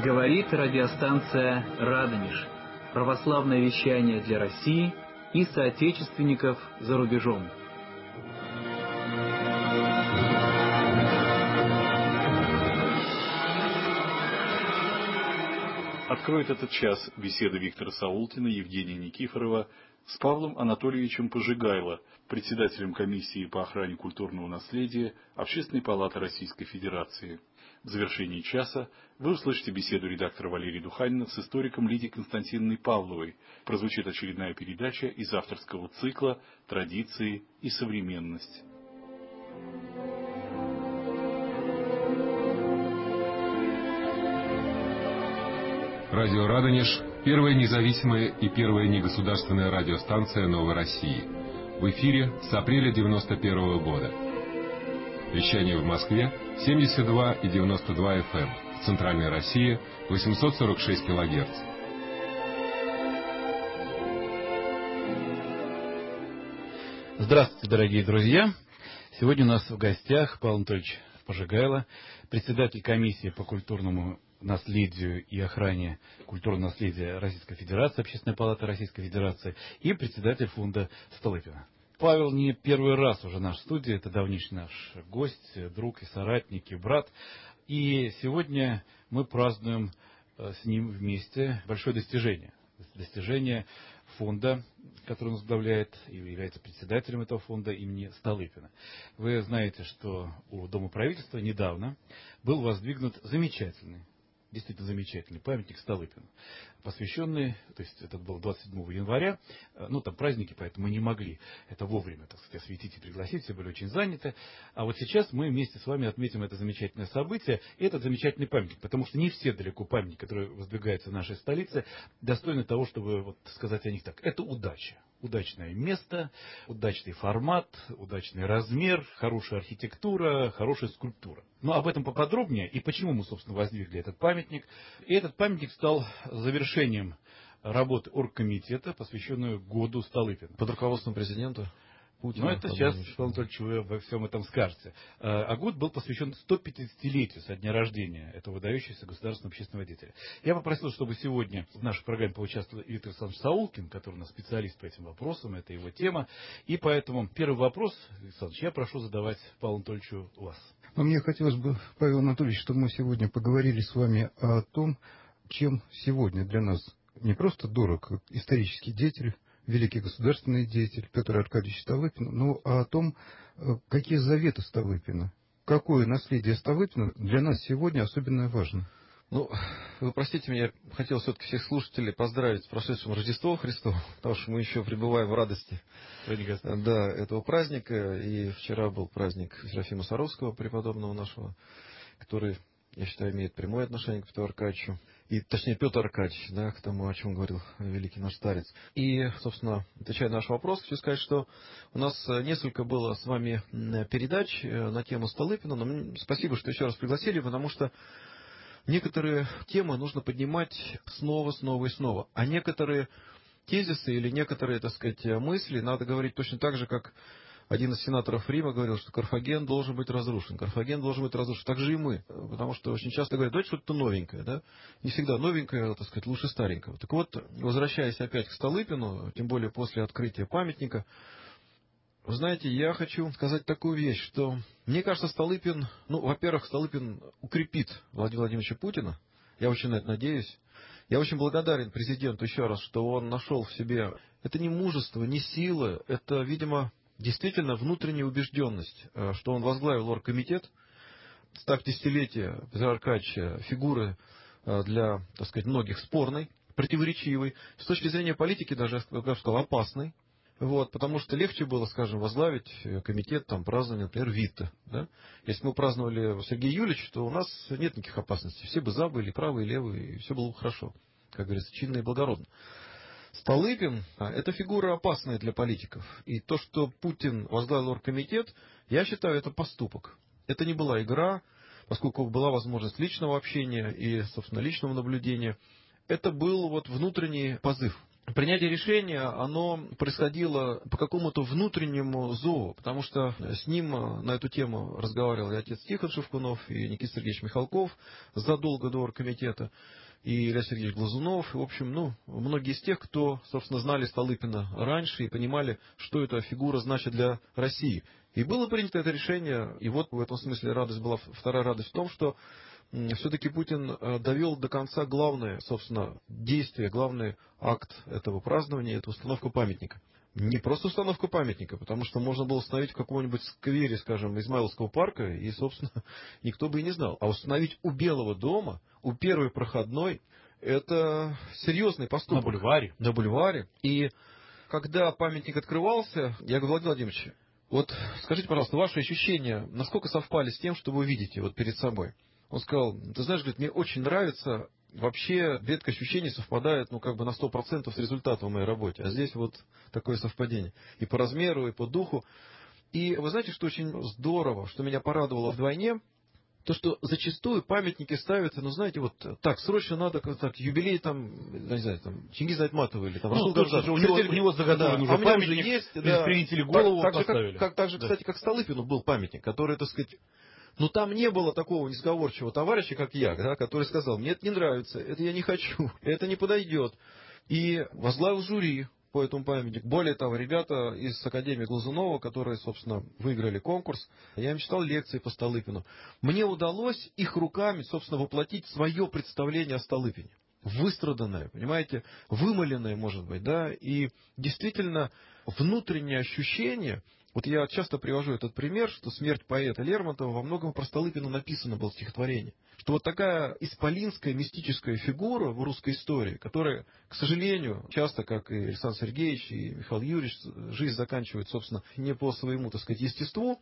Говорит радиостанция «Радонеж». Православное вещание для России и соотечественников за рубежом. Откроет этот час беседа Виктора Саулкина и Евгения Никифорова с Павлом Анатольевичем Пожигайло, председателем комиссии по охране культурного наследия Общественной палаты Российской Федерации. В завершении часа вы услышите беседу редактора Валерия Духанина с историком Лидией Константиновной Павловой. Прозвучит очередная передача из авторского цикла «Традиции и современность». Радио «Радонеж» — первая независимая и первая негосударственная радиостанция Новой России. В эфире с апреля 1991 года. Вещание в Москве 72 и 92 FM. В Центральной России 846 килогерц. Здравствуйте, дорогие друзья! Сегодня у нас в гостях Павел Анатольевич Пожигайло, председатель комиссии по культурному наследию и охране культурного наследия Российской Федерации, Общественной палаты Российской Федерации, и председатель фонда Столыпина. Павел не первый раз уже наш в студии, это давнишний наш гость, друг и соратник, и брат. И сегодня мы празднуем с ним вместе большое достижение. Достижение фонда, который он возглавляет и является председателем этого фонда имени Столыпина. Вы знаете, что у Дома правительства недавно был воздвигнут действительно замечательный памятник Столыпину, посвященный, то есть это было 27 января, там праздники, поэтому мы не могли это вовремя, так сказать, осветить и пригласить, все были очень заняты. А вот сейчас мы вместе с вами отметим это замечательное событие и этот замечательный памятник, потому что не все далеко памятники, которые воздвигаются в нашей столице, достойны того, чтобы сказать о них так. Это удача. Удачное место, удачный формат, удачный размер, хорошая архитектура, хорошая скульптура. Но об этом поподробнее и почему мы, собственно, воздвигли этот памятник. И этот памятник стал завершением работы оргкомитета, посвященную году Столыпина. Под руководством президента Путина. Это сейчас, Павел Анатольевич, вы обо всем этом скажете. А год был посвящен 150-летию со дня рождения этого выдающегося государственного общественного деятеля. Я попросил, чтобы сегодня в нашей программе поучаствовал Виктор Александрович Саулкин, который у нас специалист по этим вопросам, это его тема. И поэтому первый вопрос, Виктор Александрович, я прошу задавать Павлу Анатольевичу вас. Мне хотелось бы, Павел Анатольевич, чтобы мы сегодня поговорили с вами о том, чем сегодня для нас не просто дорог исторический деятель, великий государственный деятель Петр Аркадьевич Столыпин, но о том, какие заветы Столыпина, какое наследие Столыпина для нас сегодня особенно важно. Вы простите меня, хотел все-таки всех слушателей поздравить с прошедшим Рождеством Христовым, потому что мы еще пребываем в радости этого праздника. И вчера был праздник Серафима Саровского, преподобного нашего, который, я считаю, имеет прямое отношение к Петру Аркадьевичу. И, точнее, Петр Аркадьевич, к тому, о чем говорил великий наш старец. И, собственно, отвечая на наш вопрос, хочу сказать, что у нас несколько было с вами передач на тему Столыпина, но спасибо, что еще раз пригласили, потому что некоторые темы нужно поднимать снова и снова, а некоторые тезисы или некоторые, так сказать, мысли надо говорить точно так же, как один из сенаторов Рима говорил, что Карфаген должен быть разрушен. Карфаген должен быть разрушен. Так же и мы. Потому что очень часто говорят, давайте что-то новенькое. Да? Не всегда новенькое, так сказать, лучше старенького. Так вот, возвращаясь опять к Столыпину, тем более после открытия памятника, вы знаете, я хочу сказать такую вещь, что мне кажется, Столыпин, во-первых, Столыпин укрепит Владимира Владимировича Путина. Я очень на это надеюсь. Я очень благодарен президенту еще раз, что он нашел в себе... Это не мужество, не сила, это, видимо... Действительно, внутренняя убежденность, что он возглавил оргкомитет, 150-летие Петра Аркадьевича, фигуры для, так сказать, многих спорной, противоречивой, с точки зрения политики даже, я бы сказал, опасной. Потому что легче было, скажем, возглавить комитет празднования, например, Вита. Да? Если мы праздновали Сергея Юльевича, то у нас нет никаких опасностей. Все бы за были, правые, левые, и все было бы хорошо. Как говорится, чинно и благородно. Столыпин – это фигура опасная для политиков. И то, что Путин возглавил оргкомитет, я считаю, это поступок. Это не была игра, поскольку была возможность личного общения и, собственно, личного наблюдения. Это был внутренний позыв. принятие решения, оно происходило по какому-то внутреннему зову, потому что с ним на эту тему разговаривал и отец Тихон Шевкунов, и Никита Сергеевич Михалков задолго до оргкомитета, и Илья Сергеевич Глазунов, и, в общем, многие из тех, кто, собственно, знали Столыпина раньше и понимали, что эта фигура значит для России. И было принято это решение, и вот в этом смысле радость была, вторая радость в том, что все-таки Путин довел до конца главное, собственно, действие, главный акт этого празднования, это установка памятника. Не просто установка памятника, потому что можно было установить в каком-нибудь сквере, скажем, Измайловского парка, и, собственно, никто бы и не знал. А установить у Белого дома, у первой проходной, это серьезный поступок. На бульваре. На бульваре. И когда памятник открывался, я говорю: Владимир Владимирович, вот скажите, пожалуйста, ваши ощущения, насколько совпали с тем, что вы видите вот перед собой? Он сказал: ты знаешь, говорит, мне очень нравится, вообще редко ощущения совпадают, на 100% с результатом в моей работе. А здесь вот такое совпадение. И по размеру, и по духу. И вы знаете, что очень здорово, что меня порадовало вдвойне, то, что зачастую памятники ставятся, знаете, вот так, срочно надо, так, юбилей не знаю, Чингиза Айтматова или там Расул Гамзатов. У него заготовлен уже памятник, есть, принесли голову, поставили. Кстати, как Столыпину был памятник, который, так сказать, там не было такого несговорчивого товарища, как я, да, который сказал: мне это не нравится, это я не хочу, это не подойдет. И возглавил жюри по этому памятнику. Более того, ребята из Академии Глазунова, которые, собственно, выиграли конкурс, я им читал лекции по Столыпину. Мне удалось их руками, собственно, воплотить свое представление о Столыпине. Выстраданное, понимаете, вымаленное, может быть, да, и действительно внутреннее ощущение. Вот я часто привожу этот пример, что «Смерть поэта» Лермонтова во многом про Столыпина написано было стихотворение. Что вот такая исполинская мистическая фигура в русской истории, которая, к сожалению, часто, как и Александр Сергеевич и Михаил Юрьевич, жизнь заканчивает, собственно, не по своему, так сказать, естеству,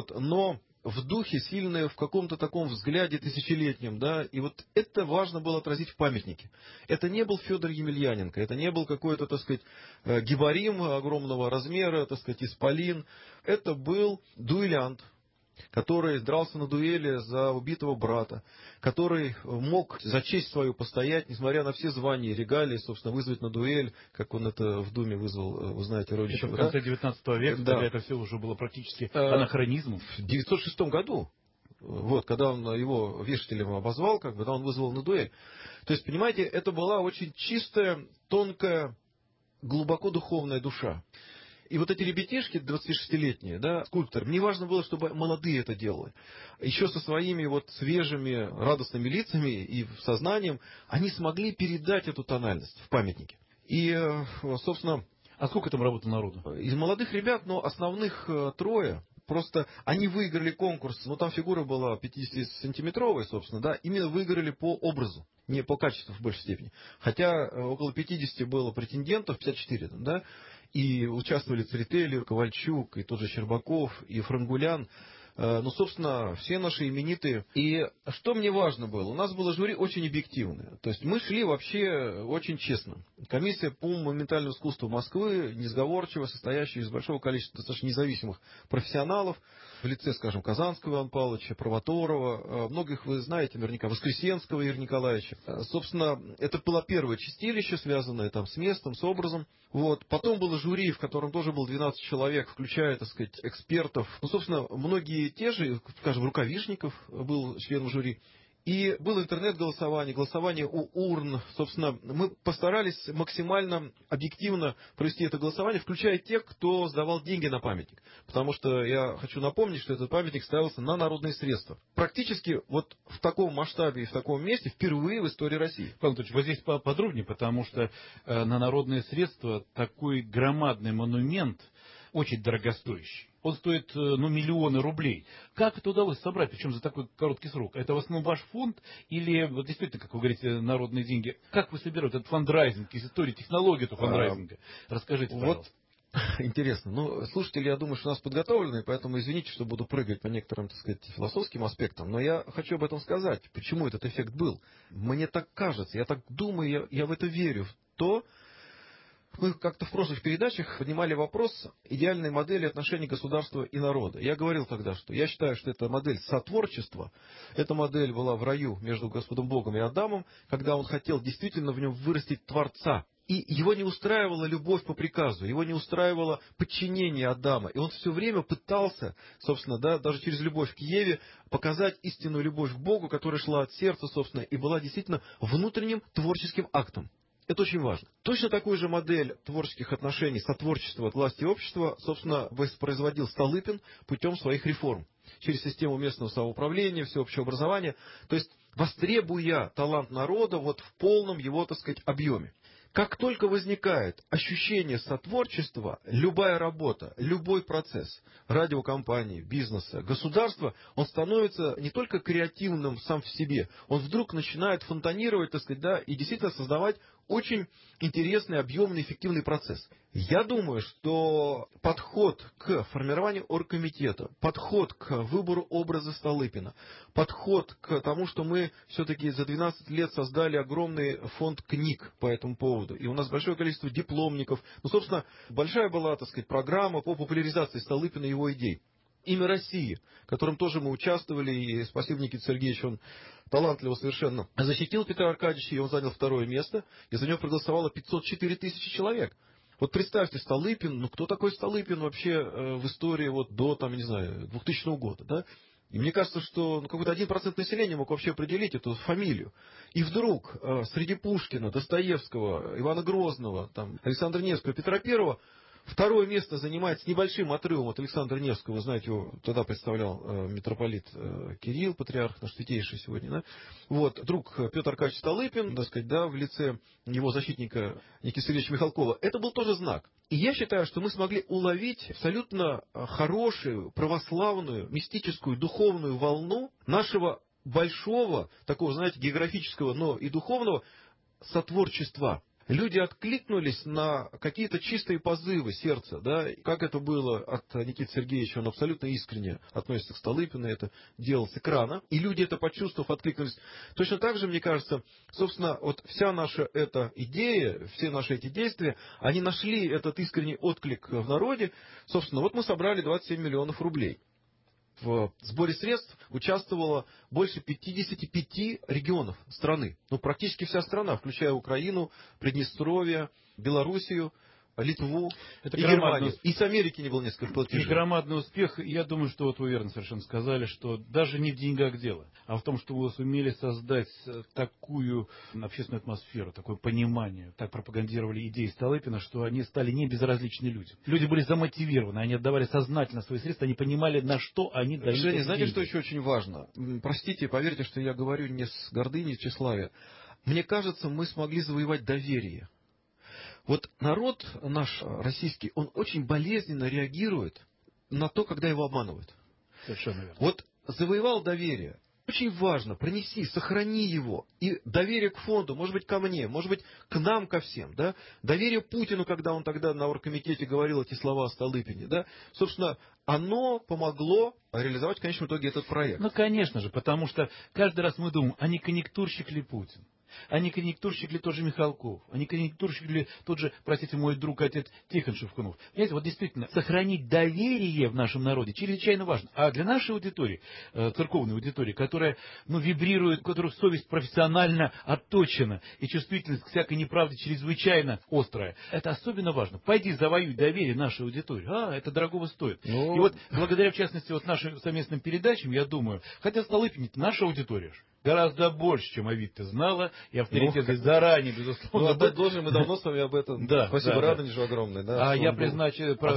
но в духе сильное, в каком-то таком взгляде тысячелетнем, да, и вот это важно было отразить в памятнике. Это не был Федор Емельяненко, это не был какой-то, так сказать, гибарим огромного размера, так сказать, исполин. Это был дуэлянт, который дрался на дуэли за убитого брата, который мог за честь свою постоять, несмотря на все звания и регалии, собственно, вызвать на дуэль, как он это в Думе вызвал, вы знаете, Родичева. В конце 19 века, да. Когда это все уже было практически анахронизмом. В 1906 году, когда он его вешателем обозвал, он вызвал на дуэль. То есть, понимаете, это была очень чистая, тонкая, глубоко духовная душа. И вот эти ребятишки 26-летние, да, скульпторы, мне важно было, чтобы молодые это делали. Еще со своими свежими, радостными лицами и сознанием они смогли передать эту тональность в памятнике. И, собственно... А сколько там работало народу? Из молодых ребят, основных трое. Просто они выиграли конкурс, там фигура была 50-сантиметровая, собственно, да, именно выиграли по образу, не по качеству в большей степени. Хотя около 50 было претендентов, 54, да, и участвовали Церетели, Ковальчук, и тот же Щербаков, и Франгулян. Собственно, все наши именитые. И что мне важно было? У нас было жюри очень объективное. То есть мы шли вообще очень честно. Комиссия по моментальному искусству Москвы, несговорчиво, состоящая из большого количества достаточно независимых профессионалов, в лице, скажем, Казанского Ивана Павловича, Провоторова, многих вы знаете, наверняка, Воскресенского Игоря Николаевича. Собственно, это было первое чистилище, связанное с местом, с образом. Потом было жюри, в котором тоже было 12 человек, включая, так сказать, экспертов. Собственно, многие те же, скажем, Рукавишников был членом жюри. И было интернет-голосование, голосование у урн. Собственно, мы постарались максимально объективно провести это голосование, включая тех, кто сдавал деньги на памятник. Потому что я хочу напомнить, что этот памятник ставился на народные средства. Практически в таком масштабе и в таком месте впервые в истории России. Павел Анатольевич, вот здесь подробнее, потому что на народные средства такой громадный монумент очень дорогостоящий. Он стоит миллионы рублей. Как это удалось собрать, причем за такой короткий срок? Это в основном ваш фонд или действительно, как вы говорите, народные деньги? Как вы собираете этот фандрайзинг, из истории, технологию этого фандрайзинга? Расскажите, пожалуйста. Интересно. Слушатели, я думаю, что у нас подготовлены, поэтому извините, что буду прыгать по некоторым, так сказать, философским аспектам, но я хочу об этом сказать. Почему этот эффект был? Мне так кажется, я так думаю, я в это верю, в то. Мы как-то в прошлых передачах поднимали вопрос идеальной модели отношений государства и народа. Я говорил тогда, что я считаю, что это модель сотворчества. Эта модель была в раю между Господом Богом и Адамом, когда он хотел действительно в нем вырастить Творца. И его не устраивала любовь по приказу, его не устраивало подчинение Адама. И он все время пытался, собственно, да, даже через любовь к Еве, показать истинную любовь к Богу, которая шла от сердца, собственно, и была действительно внутренним творческим актом. Это очень важно. Точно такую же модель творческих отношений, сотворчества от власти и общества, собственно, воспроизводил Столыпин путем своих реформ. Через систему местного самоуправления, всеобщего образования. То есть, востребуя талант народа вот в полном его, так сказать, объеме. Как только возникает ощущение сотворчества, любая работа, любой процесс радиокомпании, бизнеса, государства, он становится не только креативным сам в себе, он вдруг начинает фонтанировать, так сказать, да, и действительно создавать очень интересный, объемный, эффективный процесс. Я думаю, что подход к формированию оргкомитета, подход к выбору образа Столыпина, подход к тому, что мы все-таки за 12 лет создали огромный фонд книг по этому поводу, и у нас большое количество дипломников, ну, собственно, большая была, так сказать, программа по популяризации Столыпина и его идей. Имя России, в котором тоже мы участвовали, и спасибо Никите Сергеевичу, он талантливо совершенно защитил Петра Аркадьевича, и он занял 2 место, и за него проголосовало 504 тысячи человек. Вот представьте, Столыпин, ну кто такой Столыпин вообще в истории вот до, там, не знаю, 2000 года, да? И мне кажется, что какой-то 1% населения мог вообще определить эту фамилию. И вдруг среди Пушкина, Достоевского, Ивана Грозного, там, Александра Невского, Петра Первого 2 место занимает с небольшим отрывом от Александра Невского. Знаете, его тогда представлял митрополит Кирилл, патриарх наш святейший сегодня. Да? Вот, друг Петр Аркадьевич Столыпин, так сказать, да, в лице его защитника Никиты Сергеевича Михалкова. Это был тоже знак. И я считаю, что мы смогли уловить абсолютно хорошую, православную, мистическую, духовную волну нашего большого, такого, знаете, географического, но и духовного сотворчества. Люди откликнулись на какие-то чистые позывы сердца, да, как это было от Никиты Сергеевича, он абсолютно искренне относится к Столыпину, это делал с экрана, и люди это почувствовав, откликнулись. Точно так же, мне кажется, собственно, вот вся наша эта идея, все наши эти действия, они нашли этот искренний отклик в народе, собственно, вот мы собрали 27 миллионов рублей. В сборе средств участвовало больше 55 регионов страны. Ну, практически вся страна, включая Украину, Приднестровье, Белоруссию, Литву и Германию. И с Америки не было несколько платежей. И громадный успех. Я думаю, что вот вы верно совершенно сказали, что даже не в деньгах дело, а в том, что вы сумели создать такую общественную атмосферу, такое понимание, так пропагандировали идеи Столыпина, что они стали не безразличны людям. Люди были замотивированы, они отдавали сознательно свои средства, они понимали, на что они дают. Женя, знаете, что еще очень важно? Простите, поверьте, что я говорю не с гордыней, тщеславия. Мне кажется, мы смогли завоевать доверие. Вот народ наш российский, он очень болезненно реагирует на то, когда его обманывают. Совершенно верно. Вот завоевал доверие. Очень важно, пронеси, сохрани его. И доверие к фонду, может быть, ко мне, может быть, к нам, ко всем. Да? Доверие Путину, когда он тогда на оргкомитете говорил эти слова о Столыпине. Да? Собственно, оно помогло реализовать в конечном итоге этот проект. Ну, конечно же, потому что каждый раз мы думаем, а не конъюнктурщик ли Путин? А не конъюнктурщик ли тот же Михалков? А не конъюнктурщик ли тот же, простите, мой друг, отец Тихон Шевкунов? Понимаете, вот действительно, сохранить доверие в нашем народе чрезвычайно важно. А для нашей аудитории, церковной аудитории, которая вибрирует, у которых совесть профессионально отточена, и чувствительность к всякой неправде чрезвычайно острая, это особенно важно. Пойди завоюй доверие нашей аудитории. Это дорогого стоит. И вот благодаря, в частности, вот нашим совместным передачам, я думаю, хотя Столыпин — наша аудитория гораздо больше, чем о Витте знала, и авторитет заранее, безусловно. Отдать должен, мы давно с вами об этом. Да, спасибо Радонежу огромное. Да, а я признаюсь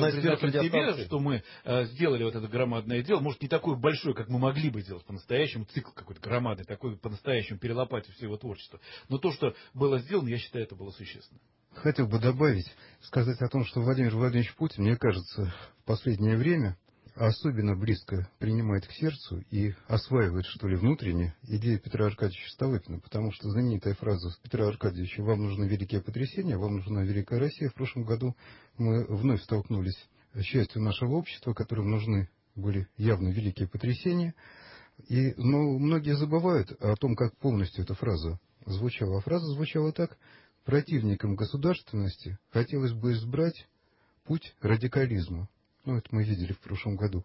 себе, что мы сделали вот это громадное дело, может, не такое большое, как мы могли бы сделать по-настоящему, цикл какой-то громадный, такой по-настоящему перелопатить все его творчество. Но то, что было сделано, я считаю, это было существенно. Хотел бы добавить, сказать о том, что Владимир Владимирович Путин, мне кажется, в последнее время особенно близко принимает к сердцу и осваивает, что ли, внутренне идею Петра Аркадьевича Столыпина, потому что знаменитая фраза Петра Аркадьевича «Вам нужны великие потрясения, вам нужна великая Россия». В прошлом году мы вновь столкнулись с частью нашего общества, которым нужны были явно великие потрясения. Но многие забывают о том, как полностью эта фраза звучала. А фраза звучала так: противникам государственности хотелось бы избрать путь радикализма. Это мы видели в прошлом году.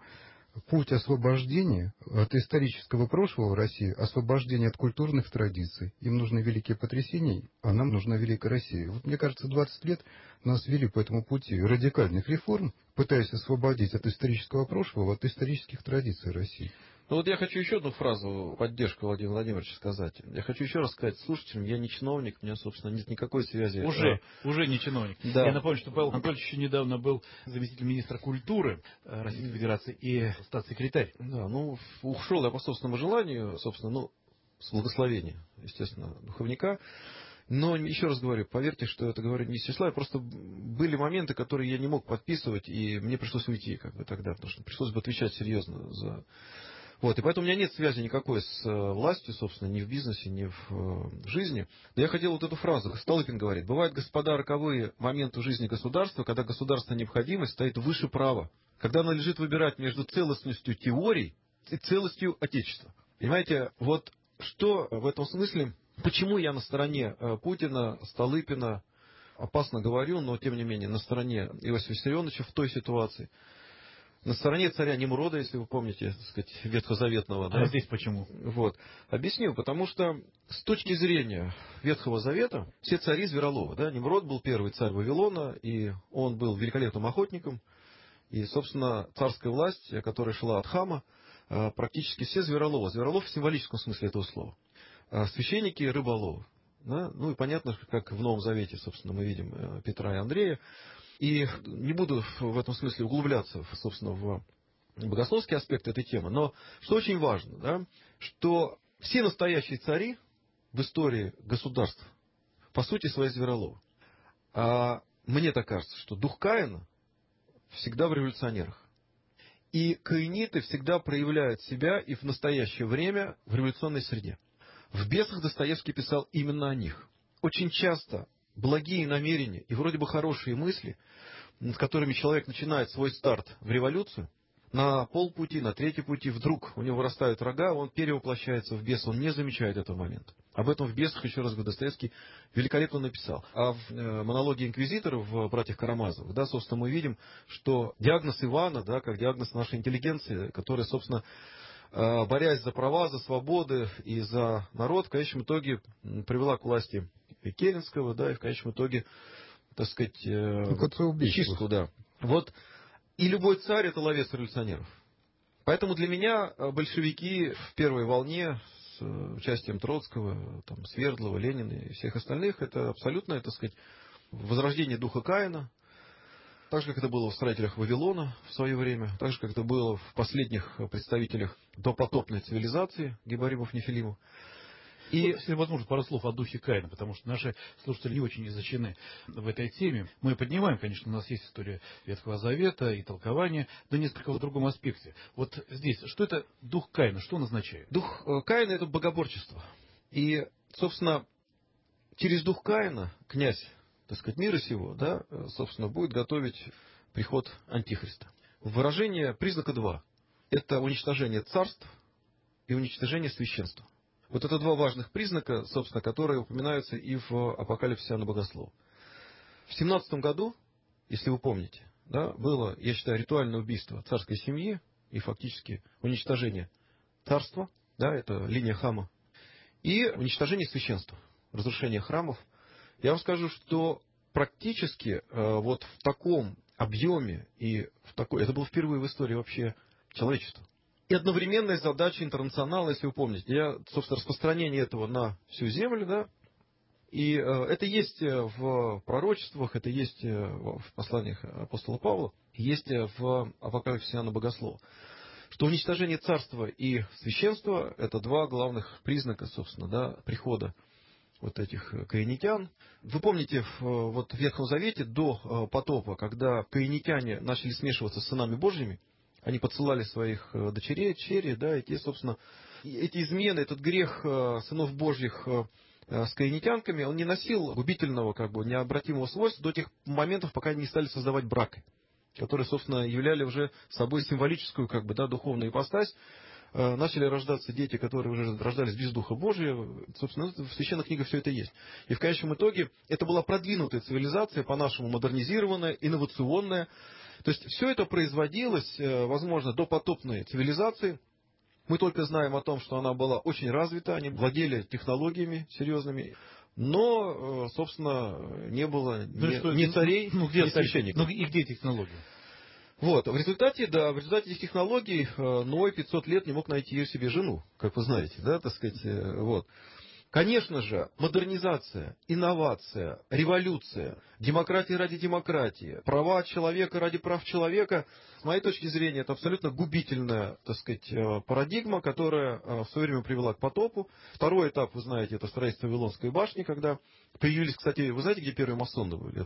путь освобождения от исторического прошлого в России, освобождения от культурных традиций. Им нужны великие потрясения, а нам нужна великая Россия. Вот мне кажется, 20 лет нас вели по этому пути радикальных реформ, пытаясь освободить от исторического прошлого, от исторических традиций России. Ну вот я хочу еще одну фразу в поддержку Владимира Владимировича сказать. Я хочу еще раз сказать слушателям, я не чиновник, у меня, собственно, нет никакой связи. Уже не чиновник. Да. Я напомню, что Павел Анатольевич еще недавно был заместитель министра культуры Российской Федерации и статс-секретарь. Да, ну, ушел я по собственному желанию, собственно, ну, с благословения, естественно, духовника. Но, еще раз говорю, поверьте, что это говорю не с числа, просто были моменты, которые я не мог подписывать, и мне пришлось уйти как бы тогда, потому что пришлось бы отвечать серьезно за... Вот, и поэтому у меня нет связи никакой с властью, собственно, ни в бизнесе, ни в жизни. Но я хотел вот эту фразу. Столыпин говорит: бывают, господа, роковые моменты в жизни государства, когда государственная необходимость стоит выше права, когда надлежит выбирать между целостностью теорий и целостью Отечества. Понимаете, вот что в этом смысле, почему я на стороне Путина, Столыпина, опасно говорю, но тем не менее на стороне Иосифа Виссарионовича в той ситуации. На стороне царя Немрода, если вы помните, так сказать, ветхозаветного. А здесь почему? Вот. Объясню, потому что с точки зрения Ветхого Завета все цари звероловы. Да? Немрод был первый царь Вавилона, и он был великолепным охотником. И, собственно, царская власть, которая шла от Хама, практически все звероловы. Зверолов в символическом смысле этого слова. Священники рыболовы. Да? Ну и понятно, как в Новом Завете, собственно, мы видим Петра и Андрея. И не буду в этом смысле углубляться, собственно, в богословские аспекты этой темы. Но что очень важно, да, что все настоящие цари в истории государств по сути свои звероловы. А мне так кажется, что дух Каина всегда в революционерах. И каиниты всегда проявляют себя и в настоящее время в революционной среде. В «Бесах» Достоевский писал именно о них. Очень часто благие намерения и вроде бы хорошие мысли, с которыми человек начинает свой старт в революцию, на полпути, на третий пути вдруг у него вырастают рога, он перевоплощается в беса, он не замечает этого момента. Об этом в «Бесах», еще раз говорю, Достоевский великолепно написал. А в монологе инквизиторов в «Братьях Карамазовых», да, собственно, мы видим, что диагноз Ивана, да, как диагноз нашей интеллигенции, которая, собственно, борясь за права, за свободы и за народ, в конечном итоге привела к власти Керенского, да, и в конечном итоге, так сказать, чистку, да. Вот. И любой царь — это ловец революционеров. Поэтому для меня большевики в первой волне с участием Троцкого, там, Свердлова, Ленина и всех остальных — это абсолютно, так сказать, возрождение духа Каина. Так же, как это было в строителях Вавилона в свое время, так же, как это было в последних представителях допотопной цивилизации Гебаримов, Нефилимов. И, если возможно, пару слов о духе Каина, потому что наши слушатели не очень изучены в этой теме. Мы поднимаем, конечно, у нас есть история Ветхого Завета и толкование, но несколько в другом аспекте. Вот здесь, что это дух Каина, что он означает? Дух Каина — это богоборчество. И, собственно, через дух Каина князь, так сказать, мира сего, да, собственно, будет готовить приход Антихриста. Выражение признака два. Это уничтожение царств и уничтожение священства. Вот это два важных признака, собственно, которые упоминаются и в Апокалипсисе Иоанна Богослова. В 17 году, если вы помните, да, было, я считаю, ритуальное убийство царской семьи и фактически уничтожение царства, да, это линия Хама, и уничтожение священства, разрушение храмов. Я вам скажу, что практически вот в таком объеме и в такой, это было впервые в истории вообще человечества. И одновременная задача интернационала, если вы помните, собственно, распространение этого на всю землю, да, и это есть в пророчествах, это есть в посланиях апостола Павла, есть в Апокалипсисе Иоанна Богослова, что уничтожение царства и священства — это два главных признака, собственно, да, прихода вот этих каинитян. Вы помните, вот в Ветхом Завете до потопа, когда каинитяне начали смешиваться с сынами Божьими, они подсылали своих дочерей, черри, да, и те, собственно, эти измены, этот грех сынов Божьих с каинитянками, он не носил губительного, как бы, необратимого свойства до тех моментов, пока они не стали создавать брак, которые, собственно, являли уже собой символическую, как бы, да, духовную ипостась, начали рождаться дети, которые уже рождались без Духа Божия. Собственно, в священных книгах все это есть. И в конечном итоге это была продвинутая цивилизация, по-нашему модернизированная, инновационная. То есть все это производилось, возможно, до потопной цивилизации. Мы только знаем о том, что она была очень развита, они владели технологиями серьезными, но, собственно, не было ни царей, ни священников. И где технологии? Вот, в результате этих технологий Ной 500 лет не мог найти себе жену, как вы знаете, да, так сказать, вот. Конечно же, модернизация, инновация, революция, демократия ради демократии, права человека ради прав человека, с моей точки зрения, это абсолютно губительная, так сказать, парадигма, которая в свое время привела к потопу. Второй этап, вы знаете, это строительство Вавилонской башни, когда появились, кстати, вы знаете, где первые масоны были?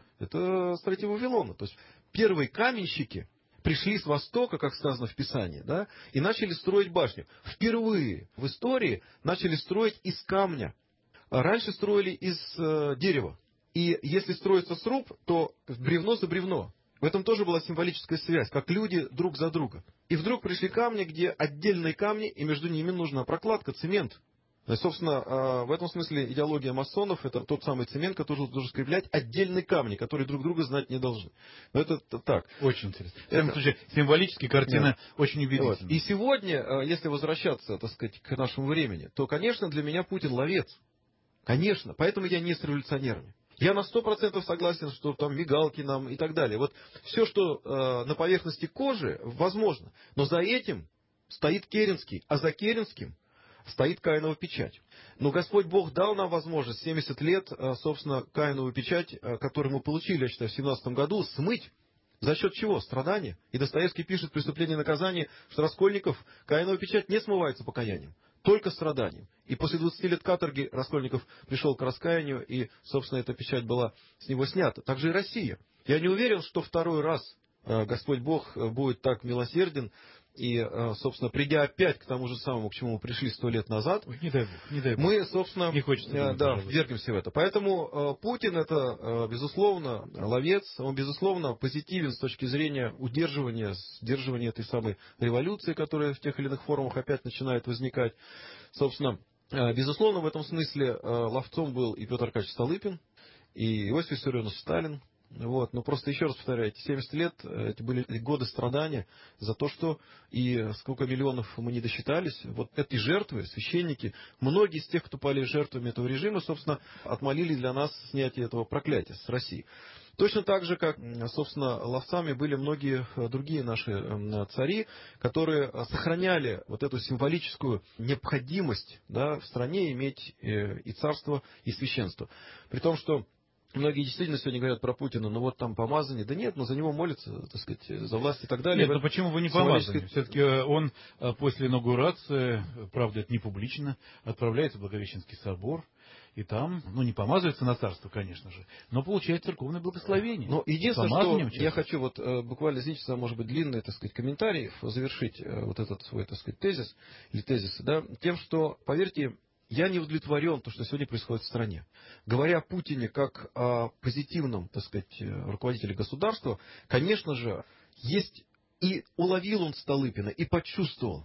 Это строители Вавилона. То есть первые каменщики пришли с востока, как сказано в Писании, да, и начали строить башню. Впервые в истории начали строить из камня. Раньше строили из дерева. И если строится сруб, то бревно за бревно. В этом тоже была символическая связь, как люди друг за друга. И вдруг пришли камни, где отдельные камни, и между ними нужна прокладка, цемент. То есть, собственно, в этом смысле идеология масонов — это тот самый цемент, который должен скреплять отдельные камни, которые друг друга знать не должны. Но это так. Очень интересно. В этом случае символически картина очень убедительна. Вот. И сегодня, если возвращаться, так сказать, к нашему времени, то, конечно, для меня Путин ловец. Конечно. Поэтому я не с революционерами. Я на 100% согласен, что там мигалки нам и так далее. Вот все, что на поверхности кожи, возможно. Но за этим стоит Керенский, а за Керенским стоит Каинова печать. Но Господь Бог дал нам возможность 70 лет, собственно, Каинову печать, которую мы получили, я считаю, в 17 году, смыть. За счет чего? Страдания. И Достоевский пишет «Преступление и наказание», что Раскольников Каинова печать не смывается покаянием, только страданием. И после 20 лет каторги Раскольников пришел к раскаянию, и, собственно, эта печать была с него снята. Также и Россия. Я не уверен, что второй раз Господь Бог будет так милосерден, и, собственно, придя опять к тому же самому, к чему мы пришли 100 лет назад, не дай Бог. Мы, собственно, не хочется думать, ввергнемся в это. Поэтому Путин — это, безусловно, ловец, он, безусловно, позитивен с точки зрения сдерживания этой самой революции, которая в тех или иных формах опять начинает возникать. Собственно, безусловно, в этом смысле ловцом был и Петр Аркадьевич Столыпин, и Иосиф Виссарионович Сталин. Вот. Но просто еще раз повторяю, эти 70 лет, это были годы страдания за то, что и сколько миллионов мы не досчитались. Вот эти жертвы, священники, многие из тех, кто пали жертвами этого режима, собственно, отмолили для нас снятие этого проклятия с России. Точно так же, как, собственно, ловцами были многие другие наши цари, которые сохраняли вот эту символическую необходимость, да, в стране иметь и царство, и священство. При том, что многие действительно сегодня говорят про Путина, ну вот там помазание. Да нет, но за него молятся, так сказать, за власть и так далее. Нет, но почему вы не помазание? Все-таки он после инаугурации, правда, это не публично, отправляется в Благовещенский собор. И там, не помазывается на царство, конечно же, но получает церковное благословение. Но единственное, что я хочу буквально, извините за, может быть, длинный, так сказать, комментарий, завершить вот этот свой, так сказать, тезис, или тезисы, да, тем, что, поверьте, я не удовлетворен то, что сегодня происходит в стране. Говоря о Путине как о позитивном, так сказать, руководителе государства, конечно же, есть, и уловил он Столыпина, и почувствовал.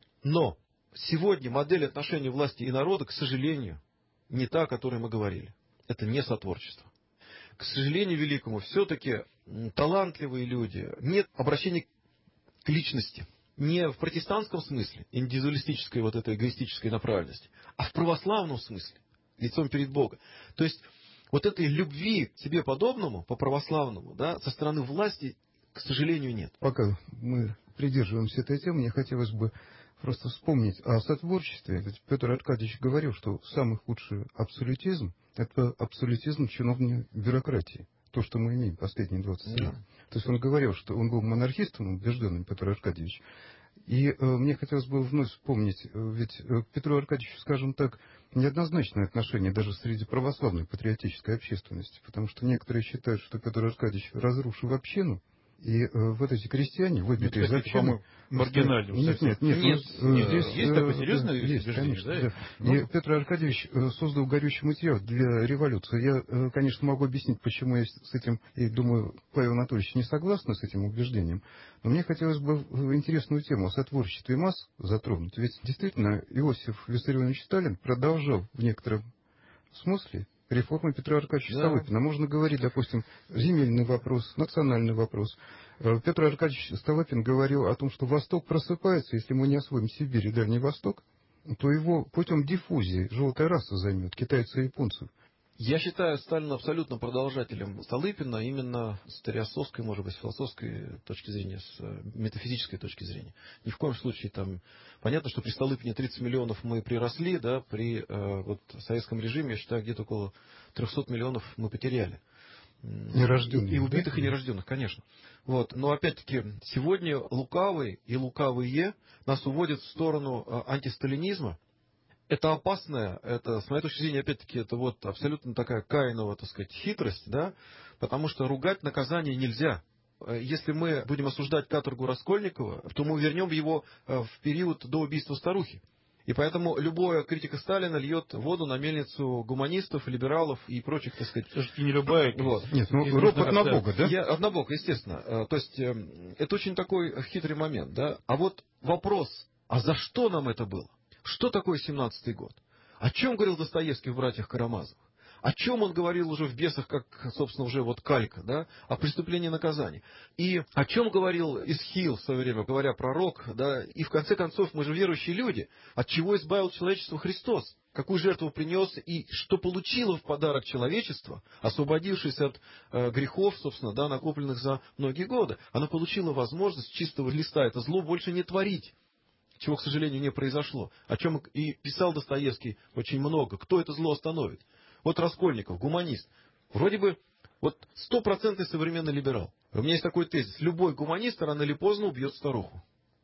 Но сегодня модель отношений власти и народа, к сожалению, не та, о которой мы говорили. Это не сотворчество. К сожалению великому, все-таки талантливые люди, нет обращения к личности. Не в протестантском смысле, индивидуалистической вот этой эгоистической направленности, а в православном смысле, лицом перед Богом. То есть вот этой любви к себе подобному, по православному, да, со стороны власти, к сожалению, нет. Пока мы придерживаемся этой темы, мне хотелось бы просто вспомнить о сотворчестве. Ведь Петр Аркадьевич говорил, что самый худший абсолютизм — это абсолютизм чиновной бюрократии. То, что мы имеем последние 20 лет. То есть он говорил, что он был монархистом, убежденным, Петр Аркадьевич. И мне хотелось бы вновь вспомнить, ведь к Петру Аркадьевичу, скажем так, неоднозначное отношение даже среди православной патриотической общественности. Потому что некоторые считают, что Петр Аркадьевич, разрушив общину, И вот эти крестьяне, выбитые из общины... Маргинально. Нет. Здесь есть такое серьезное есть, убеждение, конечно, да? Да. И Петр Аркадьевич создал горючий материал для революции. Я, конечно, могу объяснить, почему я с этим, и думаю, Павел Анатольевич не согласен с этим убеждением. Но мне хотелось бы интересную тему о сотворчестве масс затронуть. Ведь действительно Иосиф Виссарионович Сталин продолжал в некотором смысле реформы Петра Аркадьевича Столыпина. Можно говорить, допустим, земельный вопрос, национальный вопрос. Петр Аркадьевич Столыпин говорил о том, что Восток просыпается, если мы не освоим Сибирь и Дальний Восток, то его путем диффузии желтая раса займет, китайцы и японцев. Я считаю Сталина абсолютно продолжателем Столыпина именно с теософской, может быть, с философской точки зрения, с метафизической точки зрения. Ни в коем случае там... Понятно, что при Столыпине 30 миллионов мы приросли, да, при советском режиме, я считаю, где-то около 300 миллионов мы потеряли. Нерожденных. И убитых, да? И нерожденных, конечно. Но опять-таки, сегодня лукавый и лукавые нас уводят в сторону антисталинизма. Это опасное, это, с моей точки зрения, опять-таки, это абсолютно такая Каинова, так сказать, хитрость, да, потому что ругать наказание нельзя. Если мы будем осуждать каторгу Раскольникова, то мы вернем его в период до убийства старухи. И поэтому любая критика Сталина льет воду на мельницу гуманистов, либералов и прочих, так сказать. И не любая. Нет, ропот на Бога, да? Однобоко, естественно. То есть, это очень такой хитрый момент, да. А вот вопрос, а за что нам это было? Что такое 17-й год? О чем говорил Достоевский в «Братьях Карамазовых»? О чем он говорил уже в «Бесах», как, собственно, уже калька, да? О преступлении и наказании. И о чем говорил Исхил в свое время, говоря пророк, да? И в конце концов, мы же верующие люди. От чего избавил человечество Христос? Какую жертву принес и что получило в подарок человечество, освободившись от грехов, собственно, да, накопленных за многие годы? Оно получило возможность чистого листа это зло больше не творить. Чего, к сожалению, не произошло. О чем и писал Достоевский очень много. Кто это зло остановит? Раскольников, гуманист. Вроде бы 100% современный либерал. У меня есть такой тезис. Любой гуманист рано или поздно убьет старуху.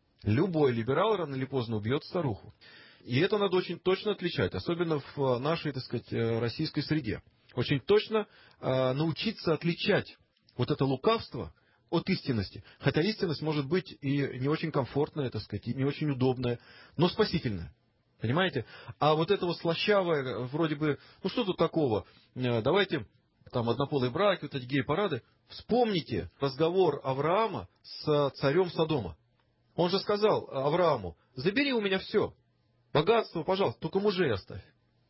Любой либерал рано или поздно убьет старуху. И это надо очень точно отличать. Особенно в нашей, так сказать, российской среде. Очень точно научиться отличать это лукавство от истинности. Хотя истинность может быть и не очень комфортная, так сказать, и не очень удобная, но спасительная. Понимаете? А это слащавое, вроде бы, что тут такого? Давайте, однополые браки, эти гей-парады. Вспомните разговор Авраама с царем Содома. Он же сказал Аврааму: забери у меня все. Богатство, пожалуйста, только мужей оставь.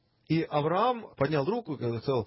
И Авраам поднял руку и сказал: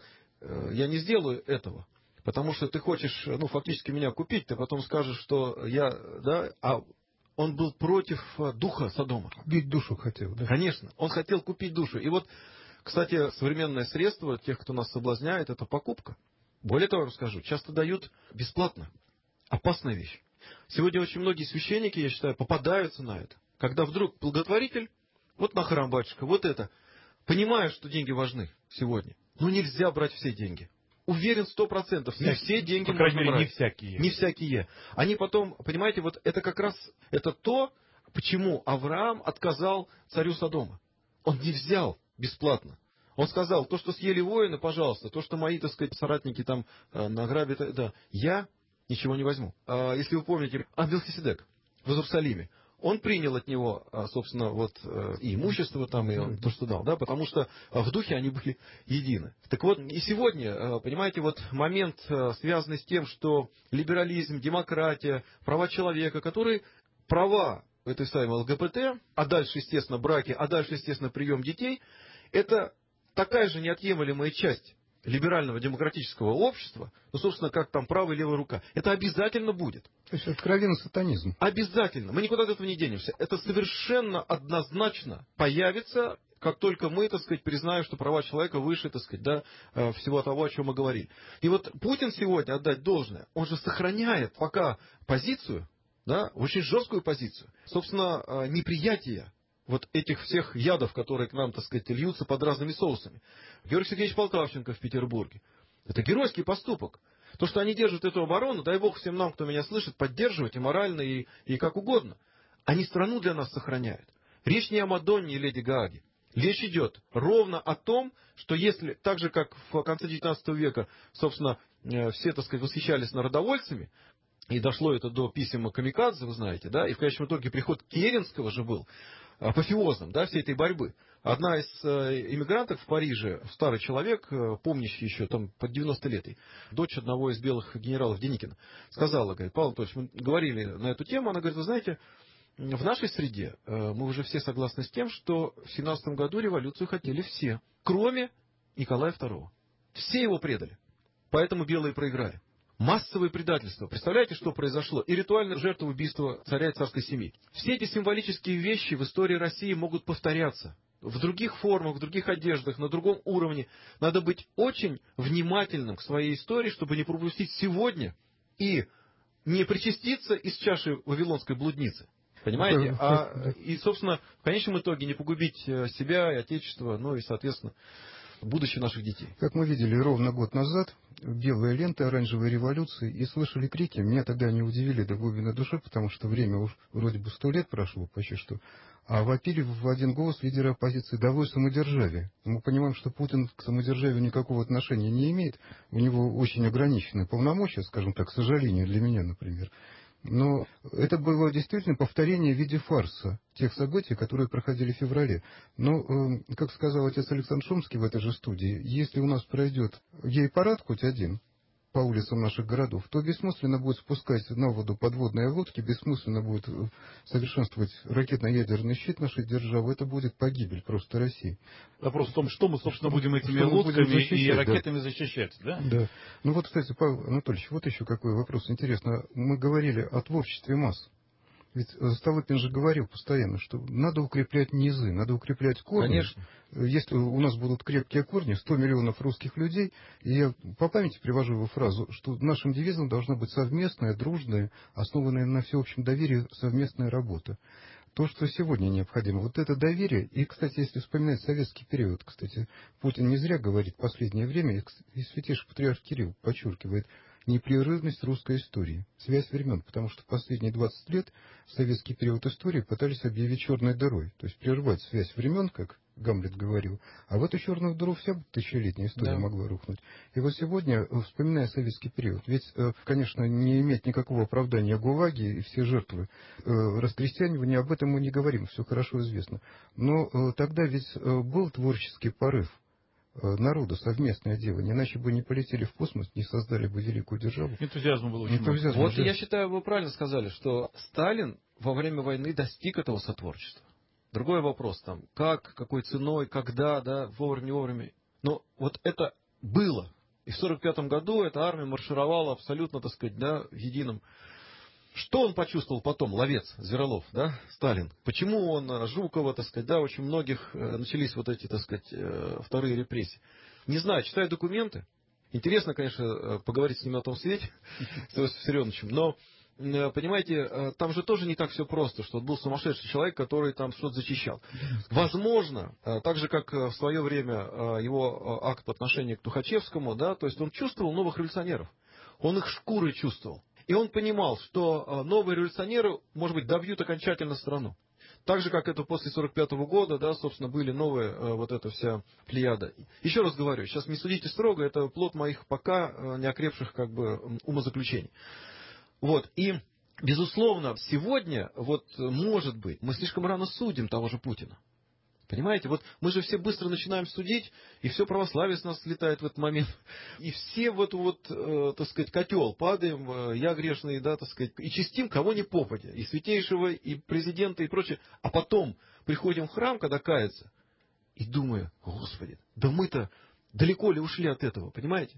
я не сделаю этого. Потому что ты хочешь, фактически меня купить, ты потом скажешь, что я, да, а он был против духа Содома. Купить душу хотел, да? Конечно, он хотел купить душу. И кстати, современное средство тех, кто нас соблазняет, это покупка. Более того, я вам скажу, часто дают бесплатно. Опасная вещь. Сегодня очень многие священники, я считаю, попадаются на это. Когда вдруг благотворитель, на храм, батюшка, это, понимая, что деньги важны сегодня, но нельзя брать все деньги. Уверен 100%, не все деньги можно брать. Не всякие. Не всякие. Они потом, понимаете, это как раз это то, почему Авраам отказал царю Содома. Он не взял бесплатно. Он сказал: то, что съели воины, пожалуйста, то, что мои, так сказать, соратники там награбят, да, я ничего не возьму. Если вы помните, Мелхиседек в Иерусалиме, он принял от него, собственно, и имущество там, и то, что дал, да, потому что в духе они были едины. Так и сегодня, понимаете, момент, связанный с тем, что либерализм, демократия, права человека, которые права этой самой ЛГБТ, а дальше, естественно, браки, а дальше, естественно, прием детей, это такая же неотъемлемая часть либерального демократического общества, собственно, как там правая и левая рука. Это обязательно будет. То есть откровенный сатанизм. Обязательно. Мы никуда от этого не денемся. Это совершенно однозначно появится, как только мы, так сказать, признаем, что права человека выше, так сказать, да, всего того, о чем мы говорили. И Путин сегодня, отдать должное, он же сохраняет пока позицию, да, очень жесткую позицию, собственно, неприятия этих всех ядов, которые к нам, так сказать, льются под разными соусами. Георгий Сергеевич Полтавченко в Петербурге. Это геройский поступок. То, что они держат эту оборону, дай Бог всем нам, кто меня слышит, поддерживать и морально, и как угодно. Они страну для нас сохраняют. Речь не о Мадонне и леди Гааге. Речь идет ровно о том, что если, так же как в конце XIX века, собственно, все, так сказать, восхищались народовольцами, и дошло это до писем Камикадзе, вы знаете, да, и в конечном итоге приход Керенского же был апофеозом, да, всей этой борьбы. Одна из иммигранток в Париже, старый человек, помнящий еще там под 90 лет, дочь одного из белых генералов Деникина, сказала, говорит: Павел Анатольевич, мы говорили на эту тему, она говорит: вы знаете, в нашей среде мы уже все согласны с тем, что в 17 году революцию хотели все, кроме Николая II. Все его предали, поэтому белые проиграли. Массовое предательство. Представляете, что произошло? И ритуальное жертвоубийство царя и царской семьи. Все эти символические вещи в истории России могут повторяться. В других формах, в других одеждах, на другом уровне. Надо быть очень внимательным к своей истории, чтобы не пропустить сегодня и не причаститься из чаши вавилонской блудницы. Понимаете? И, собственно, в конечном итоге не погубить себя и Отечество, ну и, соответственно, будущее наших детей. Как мы видели ровно год назад, белые ленты оранжевой революции, и слышали крики. Меня тогда они удивили до глубины души, потому что время уж вроде бы 100 лет прошло почти что. А вопили в один голос лидеры оппозиции: «Давай самодержавие». Мы понимаем, что Путин к самодержавию никакого отношения не имеет. У него очень ограниченные полномочия, скажем так, к сожалению, для меня, например. Но это было действительно повторение в виде фарса тех событий, которые проходили в феврале. Но, как сказал отец Александр Шумский в этой же студии, если у нас пройдет гей-парад хоть один по улицам наших городов, то бессмысленно будет спускать на воду подводные лодки, бессмысленно будет совершенствовать ракетно-ядерный щит нашей державы. Это будет погибель просто России. Вопрос в том, что мы, собственно, будем этими лодками и ракетами защищать, да? Да. Ну вот, кстати, Павел Анатольевич, вот еще какой вопрос. Интересно, мы говорили о творчестве масс. Ведь Столыпин же говорил постоянно, что надо укреплять низы, надо укреплять корни. Конечно. Если у нас будут крепкие корни, 100 миллионов русских людей, и я по памяти привожу его фразу, что нашим девизом должна быть совместная, дружная, основанная на всеобщем доверии совместная работа. То, что сегодня необходимо, вот это доверие, и, кстати, если вспоминать советский период, кстати, Путин не зря говорит в последнее время, и святейший патриарх Кирилл подчеркивает, непрерывность русской истории, связь времен, потому что в последние 20 лет в советский период истории пытались объявить черной дырой, то есть прервать связь времен, как Гамлет говорил, а в эту черную дыру вся тысячелетняя история могла рухнуть. И вот сегодня, вспоминая советский период, ведь, конечно, не имеет никакого оправдания ГУЛАГи и все жертвы растрестянивания, об этом мы не говорим, все хорошо известно. Но тогда ведь был творческий порыв народу, совместное делание, иначе бы не полетели в космос, не создали бы великую державу. Энтузиазм был очень много. Вот я считаю, вы правильно сказали, что Сталин во время войны достиг этого сотворчества. Другой вопрос там, как, какой ценой, когда, да, вовремя, не вовремя. Но вот это было. И в 1945 году эта армия маршировала абсолютно, так сказать, да, в едином. Что он почувствовал потом, ловец, Зверолов, да, Сталин? Почему он, Жукова, так сказать, да, очень многих начались вот эти, так сказать, вторые репрессии? Не знаю, читаю документы. Интересно, конечно, поговорить с ним о том свете, с Иосифом Виссарионовичем, но, понимаете, там же тоже не так все просто, что был сумасшедший человек, который там что-то зачищал. Возможно, так же, как в свое время его акт по отношению к Тухачевскому, да, то есть он чувствовал новых революционеров, он их шкурой чувствовал. И он понимал, что новые революционеры, может быть, добьют окончательно страну. Так же, как это после 1945 года, да, собственно, были новые, вот эта вся плеяда. Еще раз говорю, сейчас не судите строго, это плод моих пока не окрепших, как бы, умозаключений. Вот, и, безусловно, сегодня, вот, может быть, мы слишком рано судим того же Путина. Понимаете, вот мы же все быстро начинаем судить, и все православие с нас слетает в этот момент. И все в эту вот, так сказать, котел падаем, я грешный, да, так сказать, и чистим кого ни попадя, и святейшего, и президента, и прочее. А потом приходим в храм, когда кается, и думаю, Господи, да мы-то далеко ли ушли от этого, понимаете?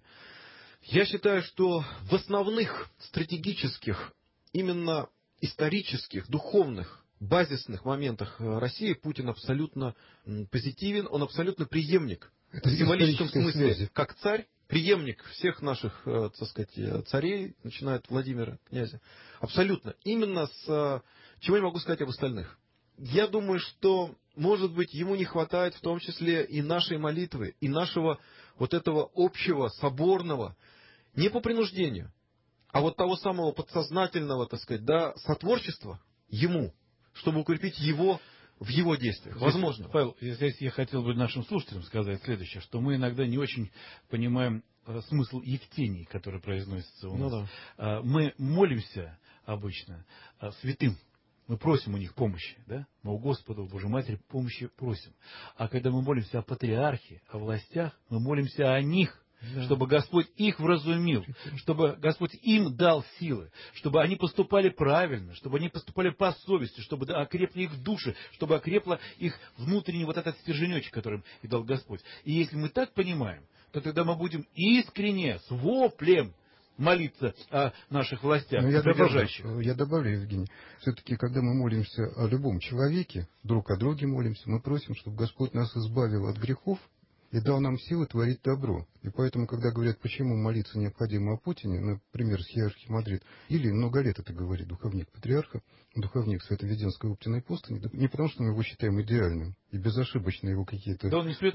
Я считаю, что в основных стратегических, именно исторических, духовных, базисных моментах России Путин абсолютно позитивен, он абсолютно преемник. Это в символическом смысле, связи. как царь, преемник всех наших, так сказать, царей, начиная от Владимира, князя. Абсолютно. Именно с чего я могу сказать об остальных. Я думаю, что, может быть, ему не хватает в том числе и нашей молитвы, и нашего вот этого общего, соборного, не по принуждению, а вот того самого подсознательного, так сказать, да, сотворчества ему, чтобы укрепить его в его действиях. Возможно. Павел, здесь я хотел бы нашим слушателям сказать следующее, что мы иногда не очень понимаем смысл Евтении, который произносится у нас. Мы молимся обычно святым. Мы просим у них помощи, да? Мы у Господа, у Божьей Матери помощи просим. А когда мы молимся о патриархе, о властях, мы молимся о них, чтобы Господь их вразумил, чтобы Господь им дал силы, чтобы они поступали правильно, чтобы они поступали по совести, чтобы окрепли их души, чтобы окрепла их внутренний вот этот стерженечек, который им дал Господь. И если мы так понимаем, то тогда мы будем искренне, с воплем молиться о наших властях, о придержащих. Я добавлю, Евгений, все-таки, когда мы молимся о любом человеке, друг о друге молимся, мы просим, чтобы Господь нас избавил от грехов и дал нам силы творить добро. И поэтому, когда говорят, почему молиться необходимо о Путине, например, архимандрит, или много лет это говорит духовник патриарха, духовник Свято-Веденской Оптиной пустыни, не потому, что мы его считаем идеальным и безошибочно его какие-то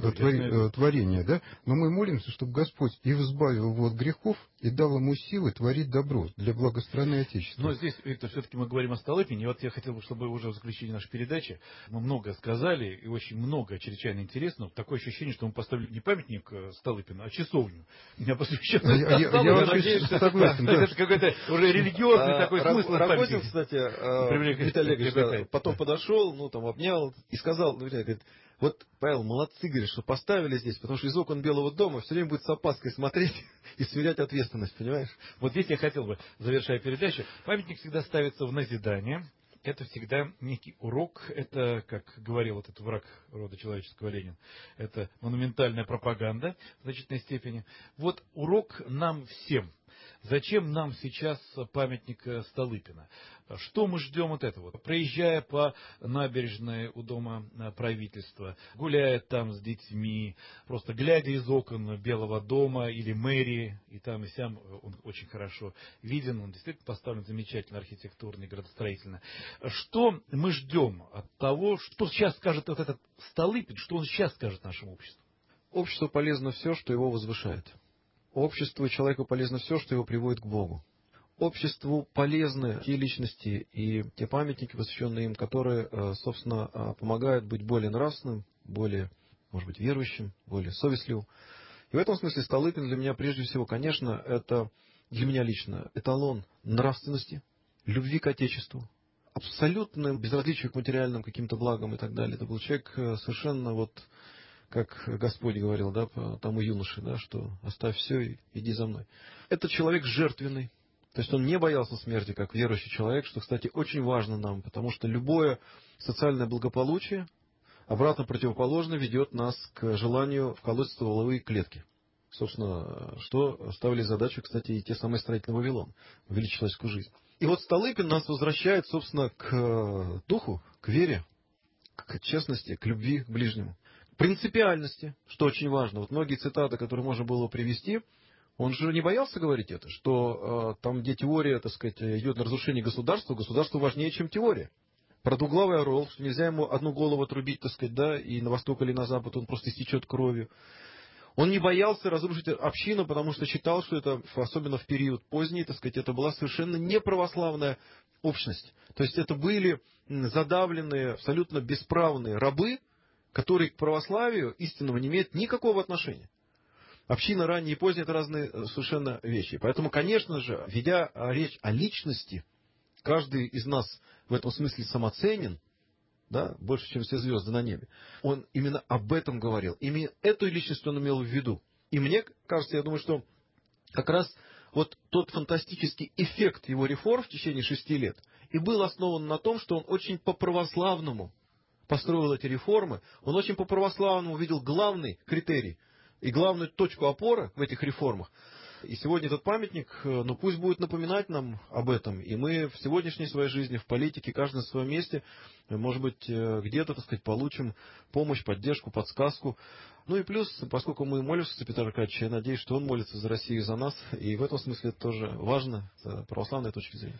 творения, да, но мы молимся, чтобы Господь и избавил его от грехов и дал ему силы творить добро для блага страны и Отечества. Но здесь, Виктор, все-таки мы говорим о Столыпине, и вот я хотел бы, чтобы уже в заключении нашей передачи мы много сказали, и очень много чрезвычайно интересного. Такое ощущение, что мы поставили не памятник Столыпину, а часовню. Меня посвященную. Я вообще согласен. Это какой-то уже религиозный такой смысл. Рагозин, кстати, Виталий Олегович, потом подошел, обнял и сказал, говорит, вот, Павел, молодцы, говорит, что поставили здесь, потому что из окон Белого дома все время будет с опаской смотреть и сверять ответственность, понимаешь? Вот здесь я хотел бы, завершая передачу, памятник всегда ставится в назидание. Это всегда некий урок, это, как говорил вот этот враг рода человеческого Ленин, это монументальная пропаганда в значительной степени. Вот урок нам всем. Зачем нам сейчас памятник Столыпина? Что мы ждем от этого? Проезжая по набережной у дома правительства, гуляя там с детьми, просто глядя из окон Белого дома или мэрии, и там и сям он очень хорошо виден, он действительно поставлен замечательно архитектурно и градостроительно. Что мы ждем от того, что сейчас скажет вот этот Столыпин, что он сейчас скажет нашему обществу? Обществу полезно все, что его возвышает. Обществу и человеку полезно все, что его приводит к Богу. Обществу полезны те личности и те памятники, посвященные им, которые, собственно, помогают быть более нравственным, более, может быть, верующим, более совестливым. И в этом смысле Столыпин для меня, прежде всего, конечно, это для меня лично эталон нравственности, любви к Отечеству, абсолютно безразличие к материальным каким-то благам и так далее. Это был человек совершенно вот... как Господь говорил, да, тому юноше, да, что оставь все и иди за мной. Это человек жертвенный. То есть он не боялся смерти, как верующий человек, что, кстати, очень важно нам, потому что любое социальное благополучие обратно противоположно ведет нас к желанию вколоть стволовые клетки. Собственно, что ставили задачу, кстати, и те самые строители Вавилона, увеличить человеческую жизнь. И вот Столыпин нас возвращает, собственно, к духу, к вере, к честности, к любви к ближнему. Принципиальности, что очень важно. Вот многие цитаты, которые можно было привести, он же не боялся говорить это, что там, где теория, так сказать, идет на разрушение государства, государство важнее, чем теория. Про двуглавый орел, что нельзя ему одну голову отрубить, так сказать, да, и на восток или на запад он просто истечет кровью. Он не боялся разрушить общину, потому что считал, что это, особенно в период поздний, так сказать, это была совершенно неправославная общность. То есть это были задавленные, абсолютно бесправные рабы, которые к православию истинному не имеют никакого отношения. Община ранняя и поздняя — это разные совершенно вещи. Поэтому, конечно же, ведя речь о личности, каждый из нас в этом смысле самоценен, да, больше, чем все звезды на небе. Он именно об этом говорил. Именно эту личность он имел в виду. И мне кажется, я думаю, что как раз вот тот фантастический эффект его реформ в течение 6 лет и был основан на том, что он очень по-православному построил эти реформы, он очень по-православному увидел главный критерий и главную точку опоры в этих реформах. И сегодня этот памятник, пусть будет напоминать нам об этом. И мы в сегодняшней своей жизни, в политике, каждый на своем месте, может быть, где-то, так сказать, получим помощь, поддержку, подсказку. И плюс, поскольку мы молимся за Петра Аркадьевича, я надеюсь, что он молится за Россию и за нас. И в этом смысле это тоже важно с православной точки зрения.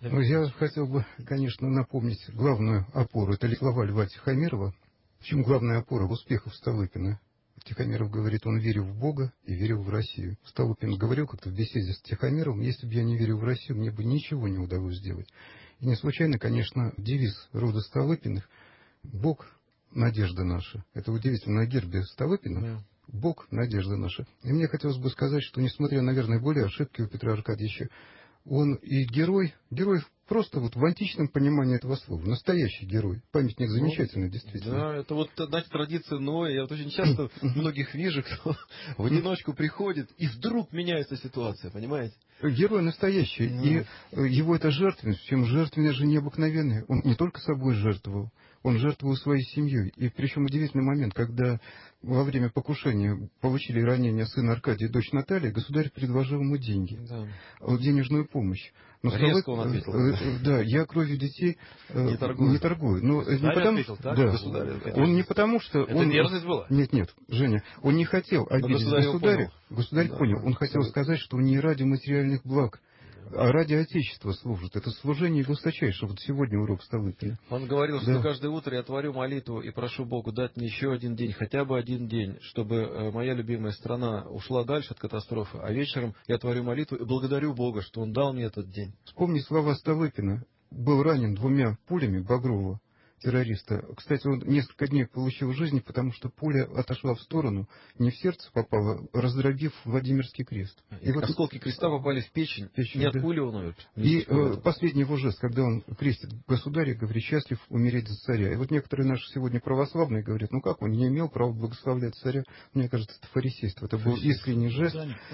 Я хотел бы, конечно, напомнить главную опору. Это слова Льва Тихомирова. В чем главная опора успехов Столыпина? Тихомиров говорит, он верил в Бога и верил в Россию. Столыпин говорил как-то в беседе с Тихомировым, если бы я не верил в Россию, мне бы ничего не удалось сделать. И не случайно, конечно, девиз рода Столыпиных «Бог – надежда наша». Это удивительно, на гербе Столыпина Бог — надежда наша. И мне хотелось бы сказать, что, несмотря, наверное, более ошибки у Петра Аркадьевича, он и герой просто вот в античном понимании этого слова, настоящий герой. Памятник замечательный, действительно. Да, это вот, знаете, традиция Ноя. Я вот очень часто многих вижу, кто в одиночку приходит, и вдруг меняется ситуация, понимаете? Герой настоящий, и его эта жертвенность, причем жертвенность же необыкновенная. Он не только собой жертвовал, он жертвовал своей семьей. И причем удивительный момент, когда во время покушения получили ранение сын Аркадий и дочь Наталья, государь предложил ему деньги, денежную помощь. Но резко он ответил. Да, я кровью детей не торгую. Но не потому, ответил, так? Да, Государь, он не потому, что... Это дерзость была? Нет, Женя, он не хотел обидеть государя. Государь понял. Он хотел сказать, что не ради материальных благ, а ради Отечества служит. Это служение высочайшее. Вот сегодня урок Столыпина. Он говорил, что каждое утро я творю молитву и прошу Богу дать мне еще один день, хотя бы один день, чтобы моя любимая страна ушла дальше от катастрофы, а вечером я творю молитву и благодарю Бога, что Он дал мне этот день. Вспомни слова Столыпина. Был ранен 2 пулями Багрова, террориста. Кстати, он несколько дней получил жизнь, потому что пуля отошла в сторону, не в сердце попала, раздробив Владимирский крест. И вот осколки креста попали в печень, не от пули он умер. И последний его жест, когда он крестит государя, говорит: счастлив умереть за царя. И вот некоторые наши сегодня православные говорят: ну как, он не имел права благословлять царя. Мне кажется, это фарисейство. Это был искренний жест.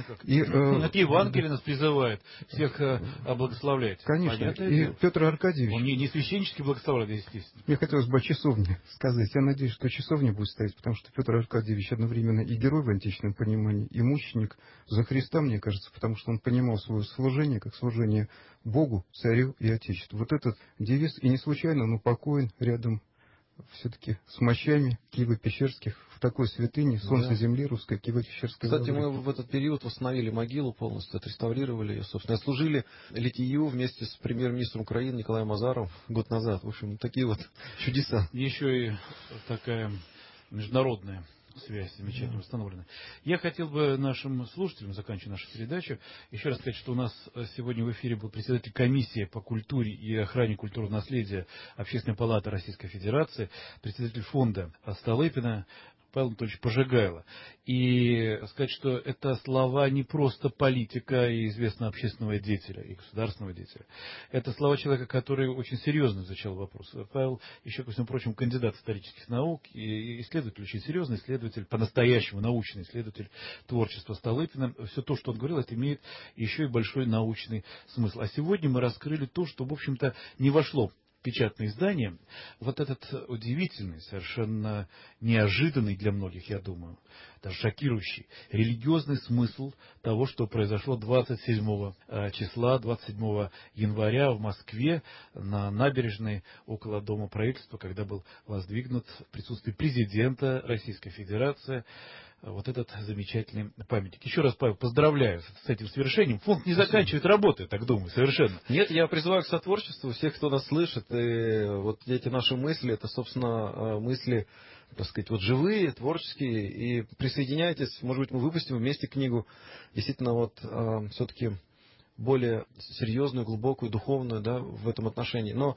Это Евангелие нас призывает всех благословлять. Конечно. И Петр Аркадьевич... Он не священнически благословляет, естественно. Мне хотелось бы о часовне сказать. Я надеюсь, что часовня будет стоять, потому что Петр Аркадьевич одновременно и герой в античном понимании, и мученик за Христа, мне кажется, потому что он понимал свое служение как служение Богу, царю и Отечеству. Вот этот девиз, и не случайно он упокоен рядом все-таки с мощами Киево-Печерских в такой святыне, солнце земли русской, Киево-Печерской. Кстати, мы в этот период восстановили могилу полностью, отреставрировали ее, собственно, служили литию вместе с премьер-министром Украины Николаем Азаровым год назад. В общем, такие вот чудеса. Еще и такая международная связь замечательно установлена. Я хотел бы нашим слушателям, заканчивая нашу передачу, еще раз сказать, что у нас сегодня в эфире был председатель комиссии по культуре и охране культурного наследия Общественной палаты Российской Федерации, председатель фонда Столыпина Павел Анатольевич Пожигайло. И сказать, что это слова не просто политика и известного общественного деятеля и государственного деятеля. Это слова человека, который очень серьезно изучал вопрос. Павел, еще, ко всему прочему, кандидат исторических наук и исследователь, очень серьезный исследователь, по-настоящему научный исследователь творчества Столыпина. Все то, что он говорил, это имеет еще и большой научный смысл. А сегодня мы раскрыли то, что, в общем-то, не вошло печатное издание, вот этот удивительный, совершенно неожиданный для многих, я думаю, даже шокирующий, религиозный смысл того, что произошло 27 числа, 27 января в Москве на набережной около Дома правительства, когда был воздвигнут в присутствии президента Российской Федерации вот этот замечательный памятник. Еще раз, Павел, поздравляю с этим свершением. Фонд не заканчивает работу, я так думаю, совершенно. Нет, я призываю к сотворчеству всех, кто нас слышит. И вот эти наши мысли, это, собственно, мысли, так сказать, вот живые, творческие. И присоединяйтесь, может быть, мы выпустим вместе книгу, действительно, вот все-таки более серьезную, глубокую, духовную, да, в этом отношении. Но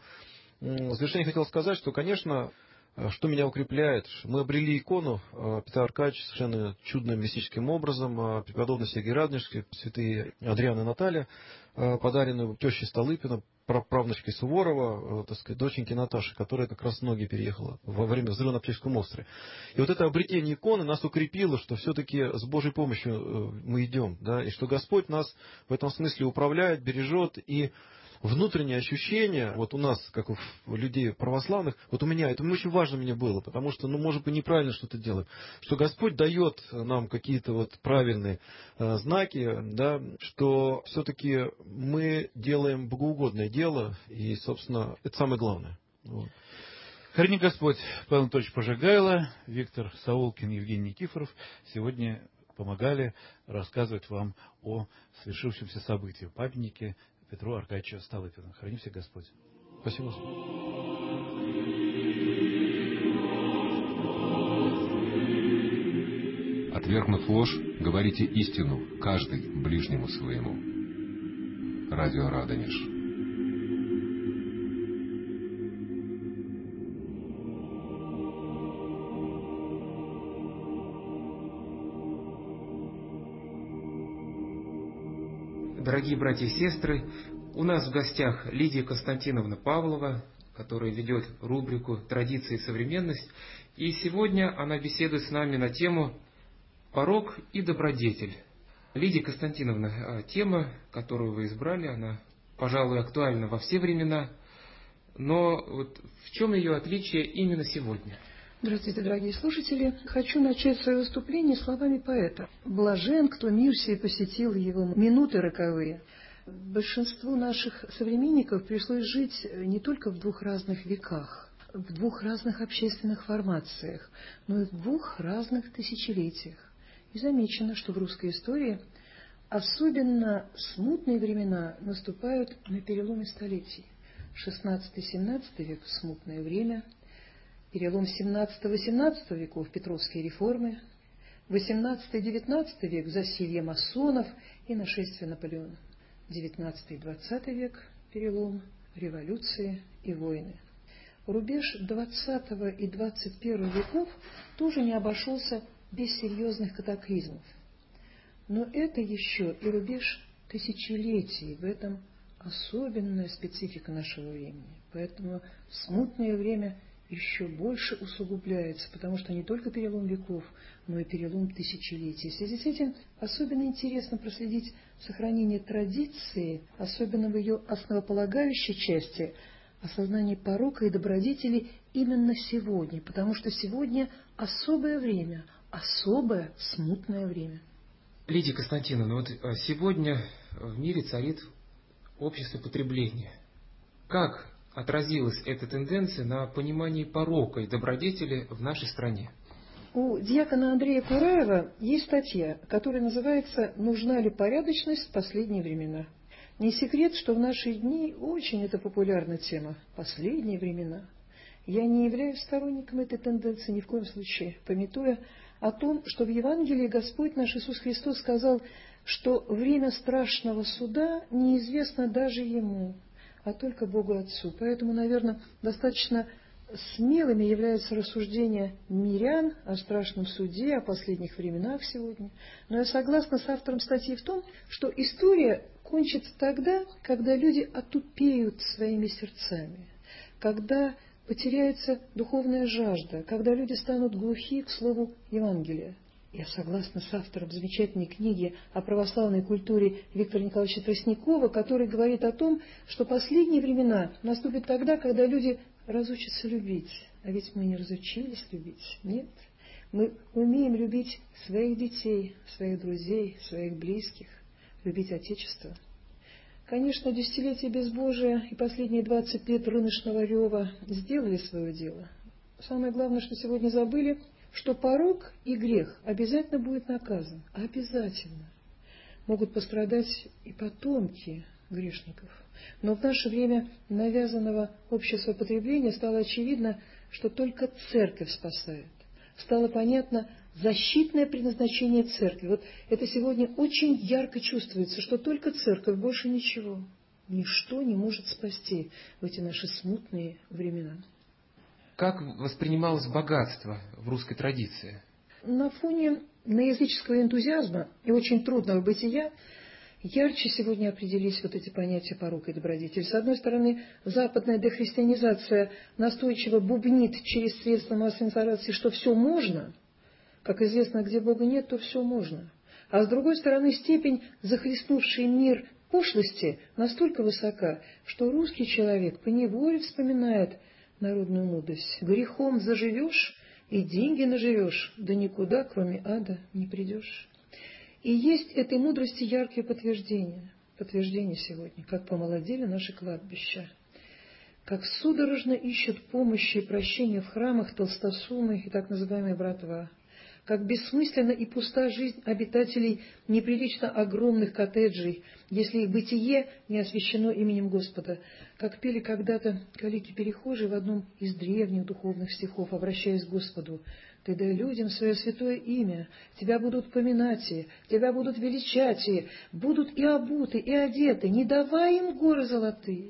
в завершение хотел сказать, что, конечно, что меня укрепляет? Мы обрели икону Петра Аркадьевича совершенно чудным мистическим образом, преподобный Сергий Радонежский, святые Адриан и Наталья, подаренную тещей Столыпина, правнучкой Суворова, так сказать, доченьки Наташи, которая как раз с ноги переехала во время взрыва на Печерском острове. И вот это обретение иконы нас укрепило, что все-таки с Божьей помощью мы идем, да, и что Господь нас в этом смысле управляет, бережет, и внутреннее ощущение, вот у нас, как у людей православных, вот у меня, это очень важно мне было, потому что, может быть, неправильно что-то делаем, что Господь дает нам какие-то вот правильные знаки, да, что все-таки мы делаем богоугодное дело, и, собственно, это самое главное. Вот. Храни Господь, Павел Анатольевич Пожигайло, Виктор Саулкин, Евгений Никифоров сегодня помогали рассказывать вам о свершившемся событии, памятнике Петру Аркадьевичу Столыпину. Храни всех Господь. Спасибо. Отвергнув ложь, говорите истину, каждый ближнему своему. Радио Радонеж. Дорогие братья и сестры, у нас в гостях Лидия Константиновна Павлова, которая ведет рубрику «Традиции и современность». И сегодня она беседует с нами на тему «Порок и добродетель». Лидия Константиновна, тема, которую вы избрали, она, пожалуй, актуальна во все времена. Но вот в чем ее отличие именно сегодня? Здравствуйте, дорогие слушатели. Хочу начать свое выступление словами поэта. «Блажен, кто мир сей посетил его минуты роковые». Большинству наших современников пришлось жить не только в двух разных веках, в двух разных общественных формациях, но и в двух разных тысячелетиях. И замечено, что в русской истории особенно смутные времена наступают на переломе столетий. 16-17 век – смутное время, перелом 17-18 веков – Петровские реформы, 18-19 век – засилье масонов и нашествие Наполеона, 19-20 век – перелом, революции и войны. Рубеж 20 и 21 веков тоже не обошелся без серьезных катаклизмов. Но это еще и рубеж тысячелетий, в этом особенная специфика нашего времени. Поэтому смутное время еще больше усугубляется, потому что не только перелом веков, но и перелом тысячелетий. В связи с этим особенно интересно проследить сохранение традиции, особенно в ее основополагающей части, осознание порока и добродетели именно сегодня, потому что сегодня особое время, особое смутное время. Лидия Константиновна, вот сегодня в мире царит общество потребления. Как отразилась эта тенденция на понимании порока и добродетели в нашей стране? У дьякона Андрея Кураева есть статья, которая называется «Нужна ли порядочность в последние времена?». Не секрет, что в наши дни очень это популярная тема «последние времена». Я не являюсь сторонником этой тенденции ни в коем случае, памятуя о том, что в Евангелии Господь наш Иисус Христос сказал, что время страшного суда неизвестно даже Ему, а только Богу Отцу. Поэтому, наверное, достаточно смелыми являются рассуждения мирян о страшном суде, о последних временах сегодня. Но я согласна с автором статьи в том, что история кончится тогда, когда люди отупеют своими сердцами, когда потеряется духовная жажда, когда люди станут глухи к слову Евангелия. Я согласна с автором замечательной книги о православной культуре Виктора Николаевича Тростникова, который говорит о том, что последние времена наступят тогда, когда люди разучатся любить. А ведь мы не разучились любить, нет. Мы умеем любить своих детей, своих друзей, своих близких, любить Отечество. Конечно, десятилетие безбожия и последние 20 лет рыночного рева сделали свое дело. Самое главное, что сегодня забыли, что порок и грех обязательно будет наказан. Обязательно. Могут пострадать и потомки грешников. Но в наше время навязанного общества потребления стало очевидно, что только церковь спасает. Стало понятно защитное предназначение церкви. Вот это сегодня очень ярко чувствуется, что только церковь, больше ничего. Ничто не может спасти в эти наши смутные времена. Как воспринималось богатство в русской традиции? На фоне неязыческого энтузиазма и очень трудного бытия ярче сегодня определились вот эти понятия порока и добродетели. С одной стороны, западная дехристианизация настойчиво бубнит через средства массовой информации, что все можно. Как известно, где Бога нет, то все можно. А с другой стороны, степень захлестнувшей мир пошлости настолько высока, что русский человек поневоле вспоминает народную мудрость. Грехом заживешь и деньги наживешь, да никуда, кроме ада, не придешь. И есть этой мудрости яркие подтверждения. Подтверждения сегодня, как помолодели наши кладбища, как судорожно ищут помощи и прощения в храмах толстосумы и так называемые братва, как бессмысленна и пуста жизнь обитателей неприлично огромных коттеджей, если их бытие не освящено именем Господа, как пели когда-то калики-перехожие в одном из древних духовных стихов, обращаясь к Господу: «Ты дай людям свое святое имя, тебя будут поминать, тебя будут величать, будут и обуты, и одеты, не давай им горы золотые,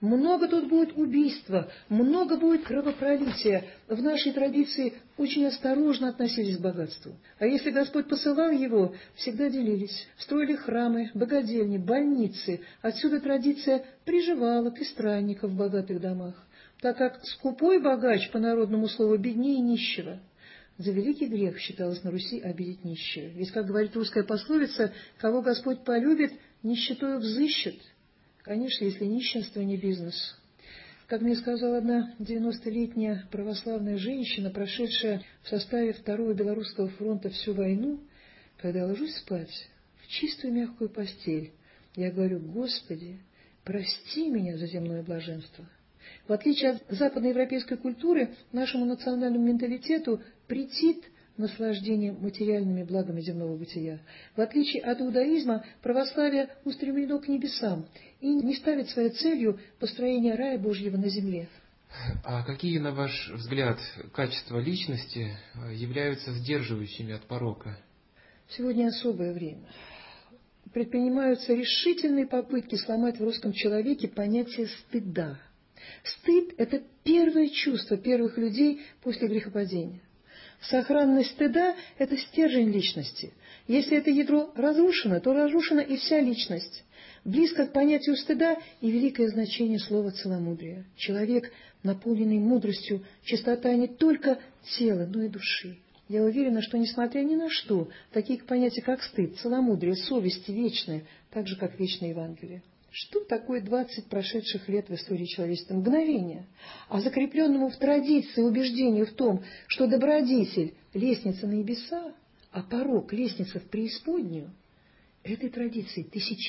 много тут будет убийства, много будет кровопролития. В нашей традиции очень осторожно относились к богатству. А если Господь посылал его, всегда делились. Строили храмы, богадельни, больницы. Отсюда традиция приживалок и странников в богатых домах, так как скупой богач, по народному слову, беднее нищего. За великий грех считалось на Руси обидеть нищего. Ведь, как говорит русская пословица, кого Господь полюбит, нищетою взыщет. Конечно, если нищенство не бизнес. Как мне сказала одна 90-летняя православная женщина, прошедшая в составе Второго Белорусского фронта всю войну, когда я ложусь спать в чистую мягкую постель, я говорю: Господи, прости меня за земное блаженство. В отличие от западноевропейской культуры, нашему национальному менталитету претит наслаждение материальными благами земного бытия. В отличие от иудаизма, православие устремлено к небесам и не ставит своей целью построение рая Божьего на земле. А какие, на ваш взгляд, качества личности являются сдерживающими от порока? Сегодня особое время. Предпринимаются решительные попытки сломать в русском человеке понятие стыда. Стыд – это первое чувство первых людей после грехопадения. Сохранность стыда – это стержень личности. Если это ядро разрушено, то разрушена и вся личность. Близко к понятию стыда и великое значение слова целомудрия. Человек, наполненный мудростью, чистота не только тела, но и души. Я уверена, что, несмотря ни на что, такие понятия, как стыд, целомудрие, совесть вечны, так же, как вечное Евангелие. Что такое 20 прошедших лет в истории человечества? Мгновение. А закрепленному в традиции убеждению в том, что добродетель – лестница на небеса, а порок – лестница в преисподнюю, этой традиции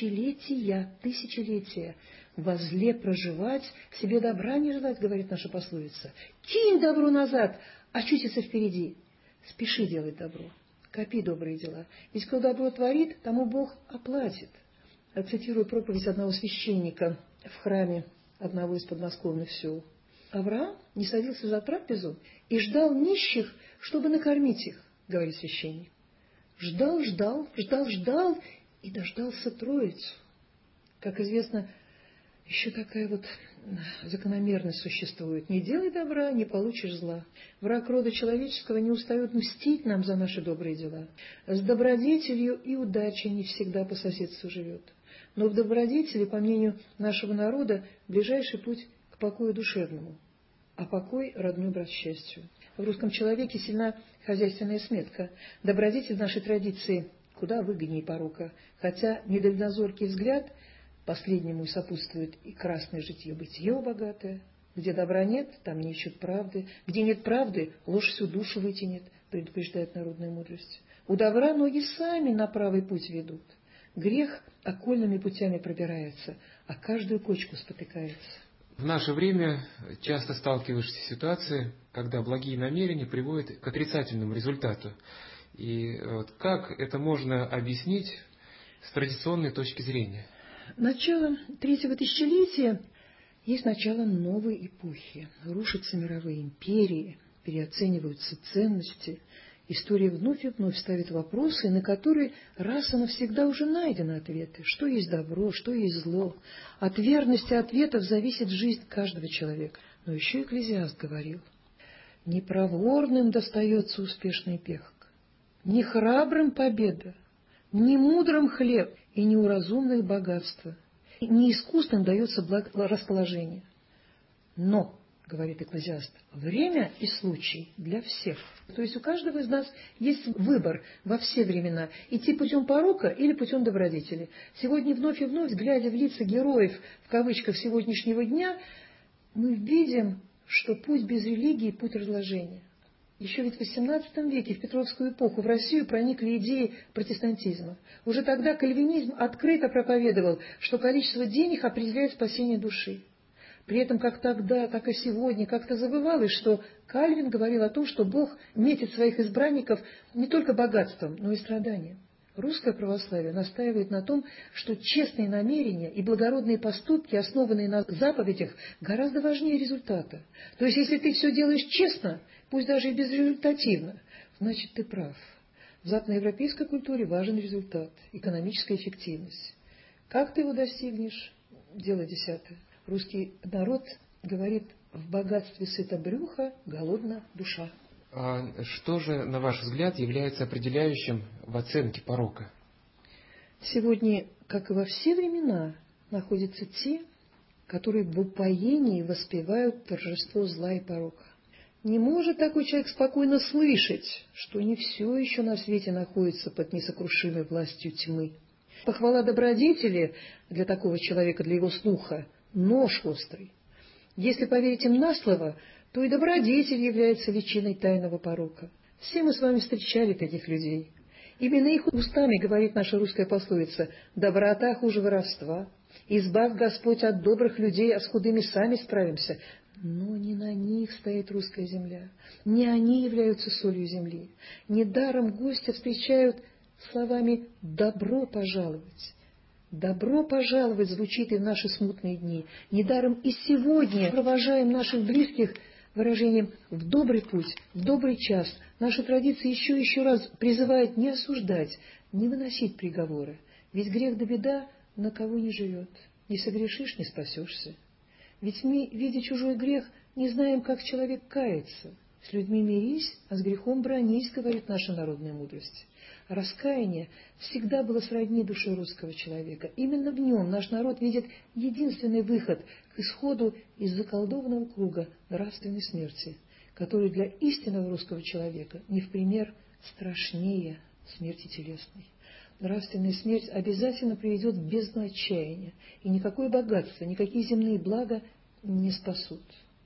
тысячелетия во зле проживать, себе добра не желать, говорит наша пословица. Кинь добро назад, очутится впереди. Спеши делать добро, копи добрые дела. Ведь кто добро творит, тому Бог оплатит. Цитирую проповедь одного священника в храме одного из подмосковных сел. Авраам не садился за трапезу и ждал нищих, чтобы накормить их, говорит священник. Ждал и дождался Троицу. Как известно, еще такая вот закономерность существует. Не делай добра, не получишь зла. Враг рода человеческого не устает мстить нам за наши добрые дела. С добродетелью и удачей не всегда по соседству живет. Но в добродетели, по мнению нашего народа, ближайший путь к покою душевному, а покой – родной брат счастью. В русском человеке сильна хозяйственная сметка. Добродетель в нашей традиции куда выгоднее порока, хотя недальнозоркий взгляд последнему и сопутствует и красное житье-бытие богатое. Где добра нет, там не ищут правды. Где нет правды, ложь всю душу вытянет, предупреждает народная мудрость. У добра ноги сами на правый путь ведут. Грех окольными путями пробирается, а каждую кочку спотыкается. В наше время часто сталкиваешься с ситуацией, когда благие намерения приводят к отрицательному результату. И вот как это можно объяснить с традиционной точки зрения? Начало третьего тысячелетия есть начало новой эпохи. Рушатся мировые империи, переоцениваются ценности. История вновь и вновь ставит вопросы, на которые раз и навсегда уже найдены ответы. Что есть добро, что есть зло. От верности ответов зависит жизнь каждого человека. Но еще Экклезиаст говорил: не проворным достается успешный пехок, не храбрым победа, не мудрым хлеб и не у разумных богатство, не искусным дается благорасположение. Но, говорит Экклезиаст, время и случай для всех. То есть у каждого из нас есть выбор во все времена: идти путем порока или путем добродетели. Сегодня вновь и вновь, глядя в лица героев, в кавычках, сегодняшнего дня, мы видим, что путь без религии – путь разложения. Еще ведь в XVIII веке, в Петровскую эпоху, в Россию проникли идеи протестантизма. Уже тогда кальвинизм открыто проповедовал, что количество денег определяет спасение души. При этом как тогда, так и сегодня как-то забывалось, что Кальвин говорил о том, что Бог метит своих избранников не только богатством, но и страданием. Русское православие настаивает на том, что честные намерения и благородные поступки, основанные на заповедях, гораздо важнее результата. То есть, если ты все делаешь честно, пусть даже и безрезультативно, значит, ты прав. В западноевропейской культуре важен результат, экономическая эффективность. Как ты его достигнешь? Дело десятое. Русский народ говорит: в богатстве сыта брюхо, голодна душа. А что же, на ваш взгляд, является определяющим в оценке порока? Сегодня, как и во все времена, находятся те, которые в упоении воспевают торжество зла и порока. Не может такой человек спокойно слышать, что не все еще на свете находится под несокрушимой властью тьмы. Похвала добродетели для такого человека, для его слуха, нож острый. Если поверить им на слово, то и добродетель является личиной тайного порока. Все мы с вами встречали таких людей. Именно их устами говорит наша русская пословица: «Доброта хуже воровства, избавь Господь от добрых людей, а с худыми сами справимся». Но не на них стоит русская земля, не они являются солью земли. Недаром гостя встречают словами «добро пожаловать». «Добро пожаловать» звучит и в наши смутные дни. Недаром и сегодня провожаем наших близких выражением «в добрый путь», «в добрый час». Наша традиция еще раз призывает не осуждать, не выносить приговоры. Ведь грех да беда на кого не живет. Не согрешишь — не спасешься. Ведь мы, видя чужой грех, не знаем, как человек кается. С людьми мирись, а с грехом бранись, говорит наша народная мудрость. Раскаяние всегда было сродни душе русского человека. Именно в нем наш народ видит единственный выход к исходу из заколдованного круга нравственной смерти, который для истинного русского человека не в пример страшнее смерти телесной. Нравственная смерть обязательно приведет к бездну отчаяния, и никакое богатство, никакие земные блага не спасут.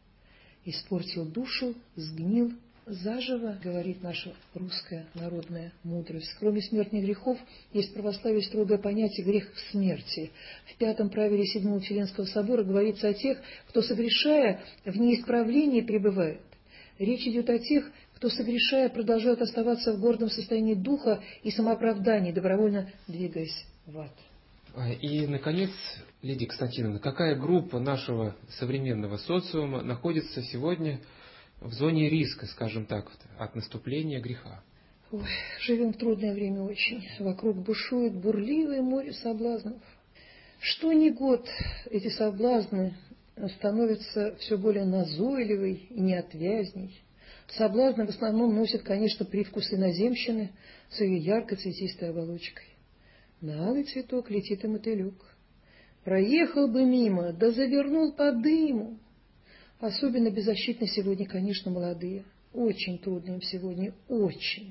Испортил душу, сгнил заживо, говорит наша русская народная мудрость. Кроме смертных грехов, есть в православии строгое понятие «грех смерти». В 5 правиле 7 Вселенского собора говорится о тех, кто, согрешая, в неисправлении пребывает. Речь идет о тех, кто, согрешая, продолжает оставаться в гордом состоянии духа и самооправдании, добровольно двигаясь в ад. И, наконец, Лидия Константиновна, какая группа нашего современного социума находится сегодня в зоне риска, скажем так, от наступления греха? Ой, живем в трудное время очень. Вокруг бушует бурливое море соблазнов. Что ни год эти соблазны становятся все более назойливой и неотвязней. Соблазны в основном носят, конечно, привкус иноземщины с ее яркой цветистой оболочкой. На алый цветок летит и мотылек. Проехал бы мимо, да завернул по дыму. Особенно беззащитны сегодня, конечно, молодые. Очень трудно им сегодня, очень.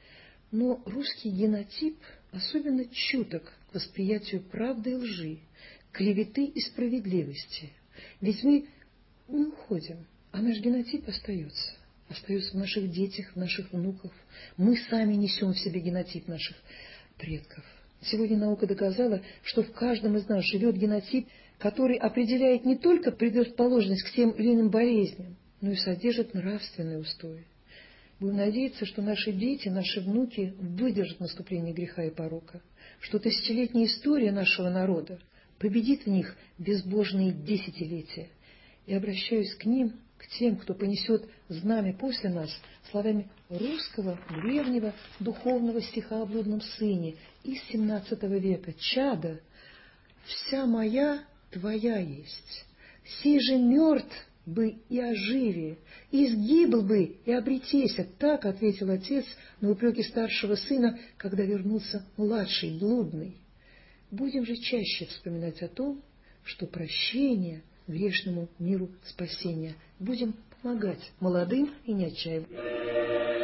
Но русский генотип особенно чуток к восприятию правды и лжи, клеветы и справедливости. Ведь мы не уходим, а наш генотип остается. Остается в наших детях, в наших внуках. Мы сами несем в себе генотип наших предков. Сегодня наука доказала, что в каждом из нас живет генотип, который определяет не только предрасположенность к тем или иным болезням, но и содержит нравственные устои. Будем надеяться, что наши дети, наши внуки выдержат наступление греха и порока, что тысячелетняя история нашего народа победит в них безбожные десятилетия. И обращаюсь к ним, к тем, кто понесет знамя после нас, словами русского древнего духовного стиха о блудном сыне из XVII века. «Чадо, вся моя твоя есть, сей же мертв бы и оживе, и сгибл бы и обретеся». Так ответил отец на упреки старшего сына, когда вернулся младший, блудный. Будем же чаще вспоминать о том, что прощение грешному миру спасения. Будем помогать молодым и не отчаиваться.